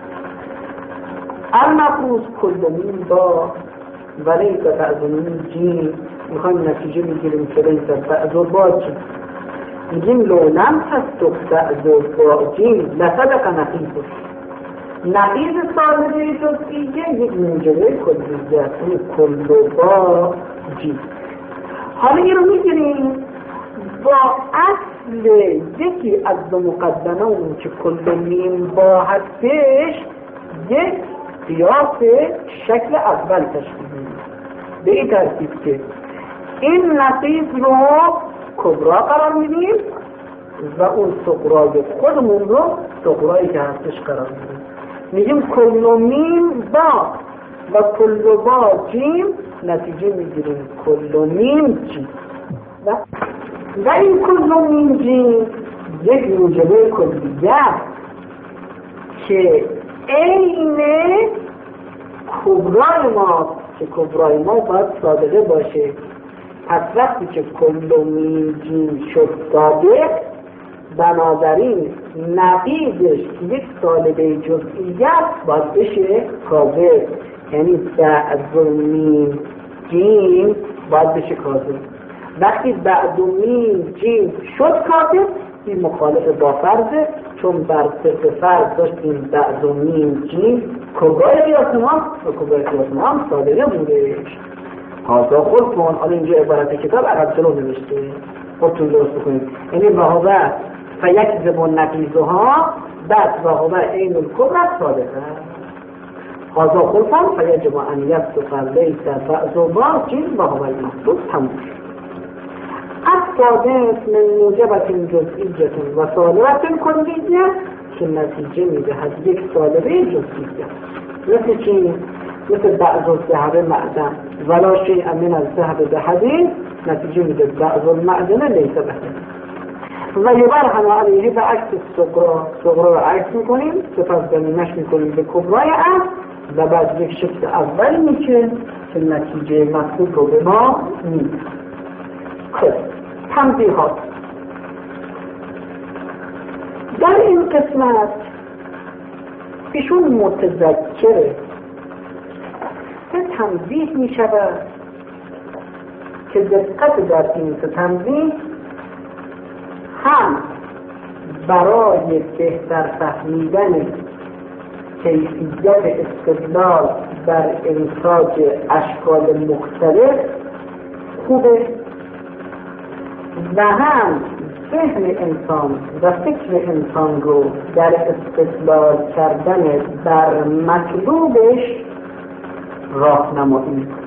المفروض کل مین با ولیس بعض مین جیم. میخوایم نتیجه بگیریم که لیس بعض با جیم، میگیم لو لم تصدق بعض با جیم لصدق نقیض. نقیض سالبه جزئیه یک موجبه کلیه است، این کل با جیم. حالا این رو میگیریم با اصل یکی از دو مقدمه اون که کل میم با هستش یک قیاس شکل اول تشکیل میده به این ترتیب که این نقیض رو کبرا قرار میدیم و اون صغرای خودمون رو صغرایی که هستش قرار میدیم. میگیم کل میم با و کل با جیم، نتیجه میگیریم کل میم جیم و این کل میم جیم یک موجبه کلیه که عین کبرای ما که کبرای ما باید صادقه باشه. پس وقتی که کل میم جیم شد صادق، بنابراین نقیضش یک سالبه جزئیت باید بشه کاذب، یعنی بعد میم جیم باید بشه کاذب. وقتی بعد میم جیم شد کاذب، این مخالف با فرضه، چون بر طبق فرض داشتیم بعد میم جیم کبرای قیاس ما و کبرای قیاس ما هم صادقه بودش. حاضر خود کن. حالا اینجا عبارت کتاب عرب جلو نوشته، خودتون درست بکنید. یعنی وهوه فیکذب نقیضها بعد وهوه عین الکبر صادقه. حاضر خود کن فیجب ان یصدق لیس بعض ما چیز وهوه المحدود تموم. الصادق من موجبة جزئیة و صالبة کلیه که نتیجه میدهد یک صالبه جزئیه. مثل چی؟ مثل بعض الذهب معدن ولا شیء من الذهب بحدید، نتیجه میده بعض المعدن لیس بحدید. و یبرهن علیه به عکس صغرا رو عکس میکنیم، سپس زمینش میکنیم به کبرای عکس و بعد یک شکل اول میشه که نتیجه مطلوب رو به ما میده. خب تنبیهات در این قسمت ایشون متذکره به تنبیه می شود که دقت در این تنبیه هم برای بهتر فهمیدن کیفیت استدلال در انتاج اشکال مختلف خوبه و هم ذهن انسان و فکر انسان رو در استدلال کردن بر مطلوبش راهنمایی.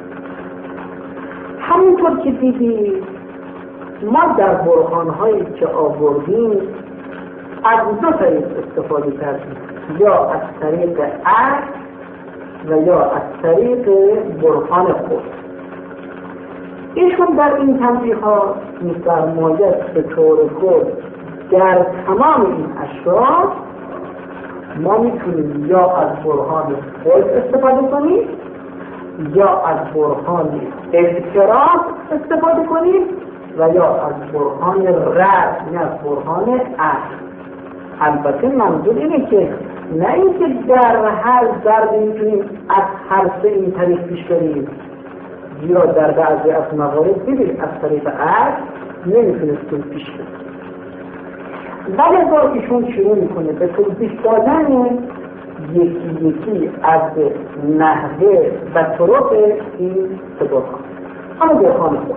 همونطور که دیدید ما در برهان‌هایی که آوردیم از دو طریق استفاده کردیم، یا از طریق عقل و یا از طریق برهان خود. ایشون در این تنبیهات می‌فرماید به طور کل در تمام این اشیاء ما میتونیم یا از برهان خود استفاده کنیم یا از برهان اعتراض استفاده کنیم و یا از برهان رد، یعنی از برهان عقل. البته منظور اینه که نه اینکه در هر ضربی میتونیم از هر سه این طریق پیش بریم، زیرا در بعضی از موارد دیدیم از طریق عقل نمیتونستیم پیش بریم. ولی با ایشون شروع میکنه به توضیح دادن یکی از نحوه و طرق این سه برهان. اما برهان خود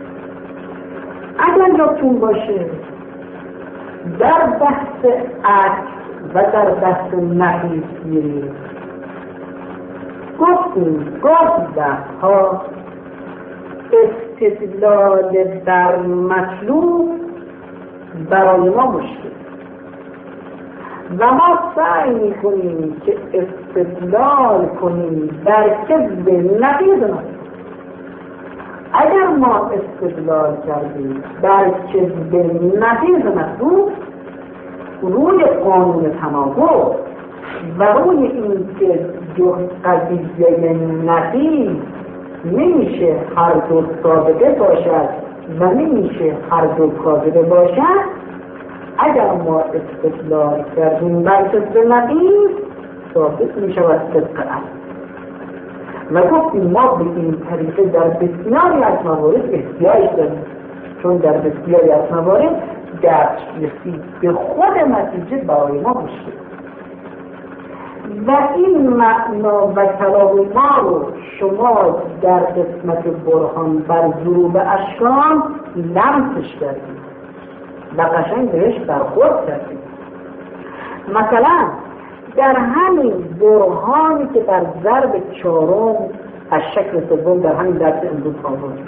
اگر یادتون باشه در بحث عقل و در بحث نحوی میریم، گفتیم گاهی وقتها استدلال بر مطلوب برای ما مشکل و ما سعی میکنیم که استدلال کنیم در کذب نقیض مطلوب. اگر ما استدلال کردیم بر کذب نقیض مطلوب روی قانون تناقض و روی این که دو قضیه نقیض نمیشه هر دو صادقه باشد و نمیشه هر دو کاذبه باشد، اگر ما استدلال کردیم بر کذب نقیض ثابت میشود صدق است. و گفتیم ما به این طریقه در بسیاری از موارد احتیاج داریم، چون در بسیاری از موارد دسترسی به خود نتیجه برای ما مشکل و این معنا و کلام ما رو شما در قسمت برهان بر ضروب اشکال لمسش کردید و قشنگ بهش برخورد کردید. مثلا در همین برهانی که در ضرب چهارم از شکل سوم در همین درس امروز آوردیم،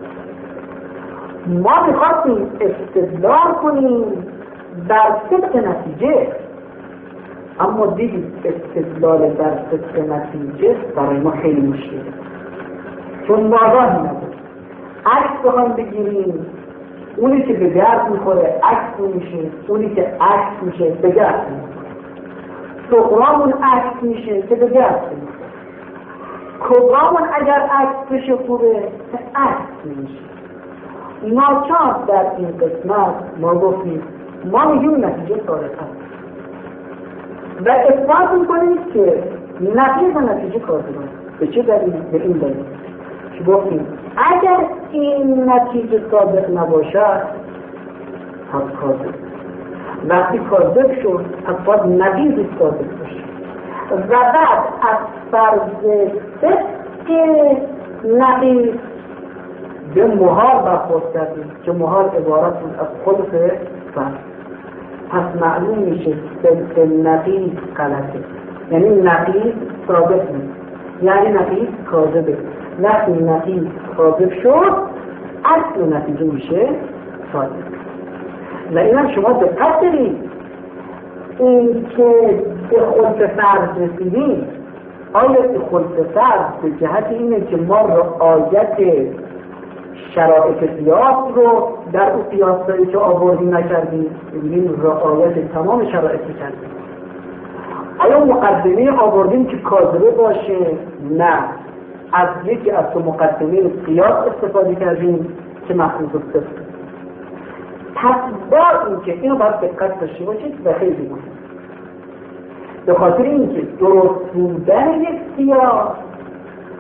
ما می‌خواستیم استدلال کنیم در صدق نتیجه، اما دیدید استدلال در صدق نتیجه برای ما خیلی مشکله، چون ما راهی نداریم. عکس بخوایم بگیریم، اونی که به درد میخوره عکس میشه، اونی که عکس میشه به درد میخوره. صغرامون عکس میشه که به درد میخوره. کبرامون اگر عکس بشه خوبه که عکس میشه. ناچار در این قسمت ما گفتیم ما میگیم نتیجه صادق است و اثبات میکنیم که نتیجه و نتیجه کاذب است. به چه دلیل؟ به این دلیل که گفتیم اگر این نتیجه صادق نباشد پس کاذب، وقتی کاذب شد پس باید نتیجه صادق باشه و بعد از فرض صدق نتیجه به محال برخورد کردیم که محال عبارت از خلف فرض. پس معلوم میشه صدق نقیض غلطه، یعنی نقیض ثابت نیست، یعنی نقیض کاذبه. وقتی نقیض کاذب شد اصل نتیجه میشه صادق. و اینم شما دقت دارید این که به خلف فرض رسیدیم، آیا به خلف فرض به جهت اینه که ما رعایت شرایط قیاس رو در اون قیاسایی که آوردیم نکردیم، ببینیم رعایت تمام شرایط کردیم. آیا مقدمه آوردیم که کاذبه باشه؟ نه، از یکی از دو مقدمه قیاس استفاده کردیم که محفوظ صدق. پس با اینکه اینو باید دقت داشته باشید و خیلی مهم، به خاطر اینکه درست بودن یک قیاس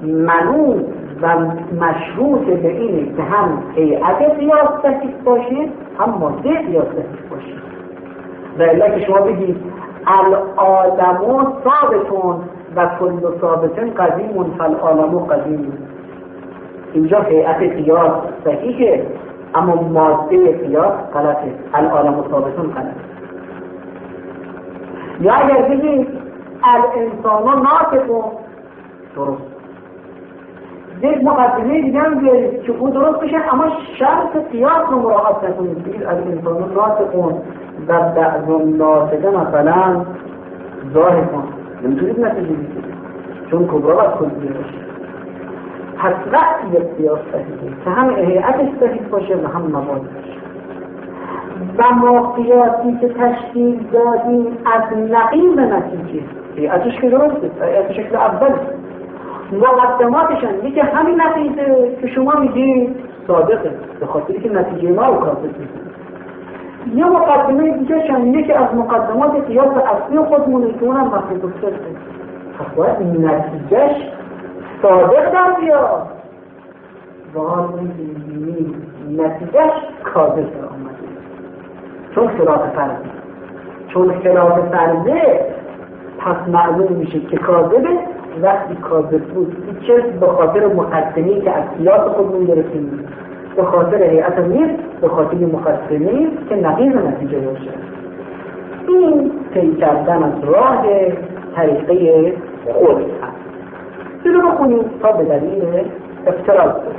منوط و مشروط به اینه که هم هیئت قیاس صحیح باشه هم ماده قیاس صحیح باشه. و الا که شما بگید العالم ثابتون و کل ثابتن قدیم فالعالم قدیم، اینجا هیئت قیاس صحیحه اما ماده قیاس غلطه، العالم ثابتون غلطه. یا اگر بگید الانسان ناطقون درست، یک مقدمه دیگه هم بیارید که اون درست بشه اما شرط قیاس رو مراعات نکنید. بگید الانسان ناطقون و بعض ناطقه مثلا ظاهر کن، نمیتونید نتیجه بگیرید چون کبرا باید کلیه باشه. پس رأی قیاس صحیحه که هم هیئتش صحیح باشه و هم مواد باشه. و ما قیاسی که تشکیل دادیم از نقیض نتیجه، هیئتش که درسته، هیئت شکل اول مقدماتشن میگه همین نتیجه که شما میگید صادقه به خاطری که نتیجه ما رو کافر میکنه. یا مقدمه دیگه شن یکی از مقدمات قیاس اصلی خودمونه که اونم مخصوص الصدقه، پس باید نتیجهش صادق در بیاد. واقعا میبینیم نتیجهش کاذب در آمده چون خلاف فرضه. چون خلاف فرضه پس معلوم میشه که کاذبه. وقتی کاذب بود چه به خاطر مقدمه‌ای که از قیاس خودمون گرفتیم، به خاطر هیئت نیست، به خاطر مقدمه‌ای که نقیض نتیجه باشه. این طی کردن از راه طریقه خود هست. اینو بخونیم تا به دلیل افتراض کنیم.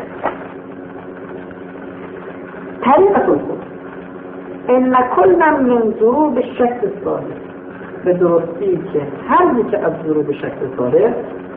طریقه خود ان کل من ضروب شکل صالح، به درستی که هر یک از ضروب شکل صالح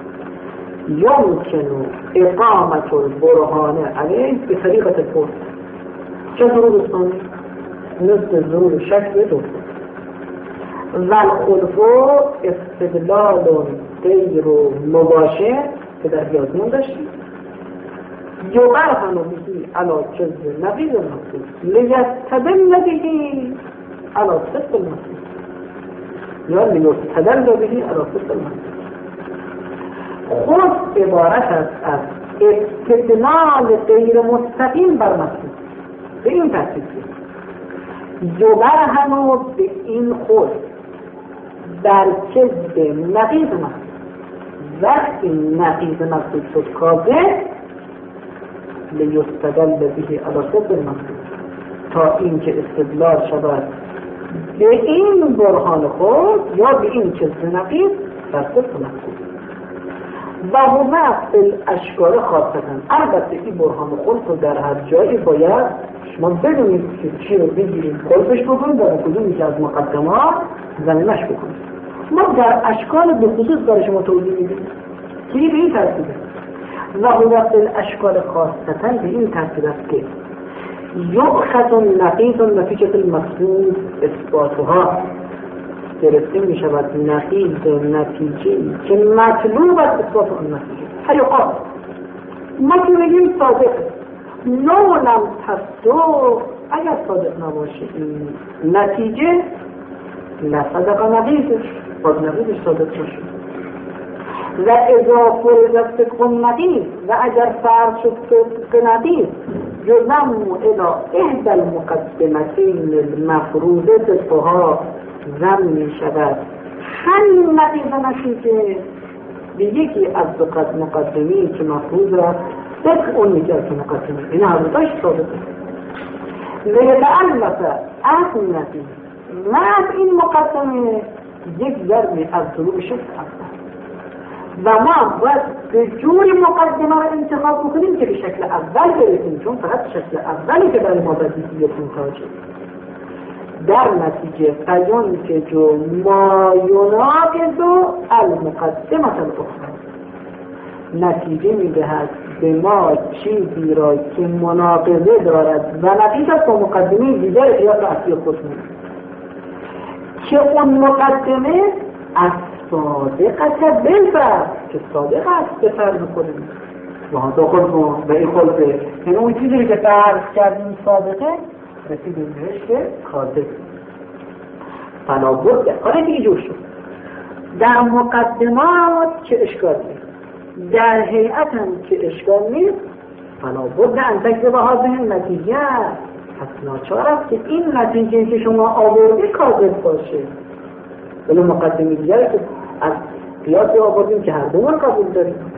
یمکن اقامت البرهان علیه به طریقه الفرض. چه ضروب صالح؟ مثل ضروب شکل دو و الخلف استدلال غیر مباشر که در یازمون داشتیم یبرهن بهی علی جز نقیض المقصود لیستدل بهی علی صدق المقصود یا لیستدل بهی علی صدق المقصود. خود عبارت است از استدلال غیر مستقیم بر مقصود. به این ترتیب یبرهن به این خود در کذب نقیض مقصود. وقتی نقیض مقصود شد کاذب لیستدل بهی علی صدق المقصود، تا اینکه استدلال شود به این برهان خود یا به این کذب نقیض بر صدق مقصود. و هو فی الاشکال خاصتا. البته این برهان خود رو در هر جایی باید شما بدونید که چی رو بگیرید خلفش بکنید و کدومی که از مقدمات زمینش بکنید. ما در اشکال به خصوص برای شما توضیح میدیم که به این ترتیبه. و هو فی الاشکال خاصتا به این ترتیب است که یؤخذ نقیض نتیجه المقصود اثباتها، گرفته می شود نقیض نتیجه که مطلوب است اثبات اون نتیجه. حیقات ما که بگیم صادق نولم تصدق، اگر صادق نباشه این نتیجه نصدق نقیضش باز نقیضش صادق باشه. و اضافه رفت کن نقیض و اگر فرض شد صدق نقیض یضم الی احدى المقدمتین المفروضه فها ضم می شود همین نقیض نتیجه به یکی از دو مقدمی که مفروض است صدق اون یکی از مقدمی. این هر دوتاش ثابته. لیتعلق از نتیجه ما این مقدمه یک ضرب از ضروب شکل است و ما باید به جوری مقدمه را انتخاب بکنیم که به شکل اول برسیم، چون فقط شکل اولی که برای ما بدیهیتون خواهد شد. در نتیجه قیان که جو ما یناقض المقدمه الاخرى، نتیجه میدهد به ما چیزی را که مناقضه دارد و نتیجه است با مقدمه دیگر قیاس اصلی خودمون که اون مقدمه از صادقه بالفرض که صادق است به فرض کنیم و هذا خلفه و این خلفه، یعنی اون چیزی که فرض کردیم صادقه رسیدیم بهش که کاذب. فلا بد حالا دیگه جور شد در مقدمات چه اشکالیه در هیئت هم که اشکال نیست، فلا بد ان تکذب هذه النتیجه، پس ناچار است که این نتیجه که شما آوردی کاذب باشه. ولی مقدمه دیگری که از قیاسی آوردیم که هر دو قبول داریم.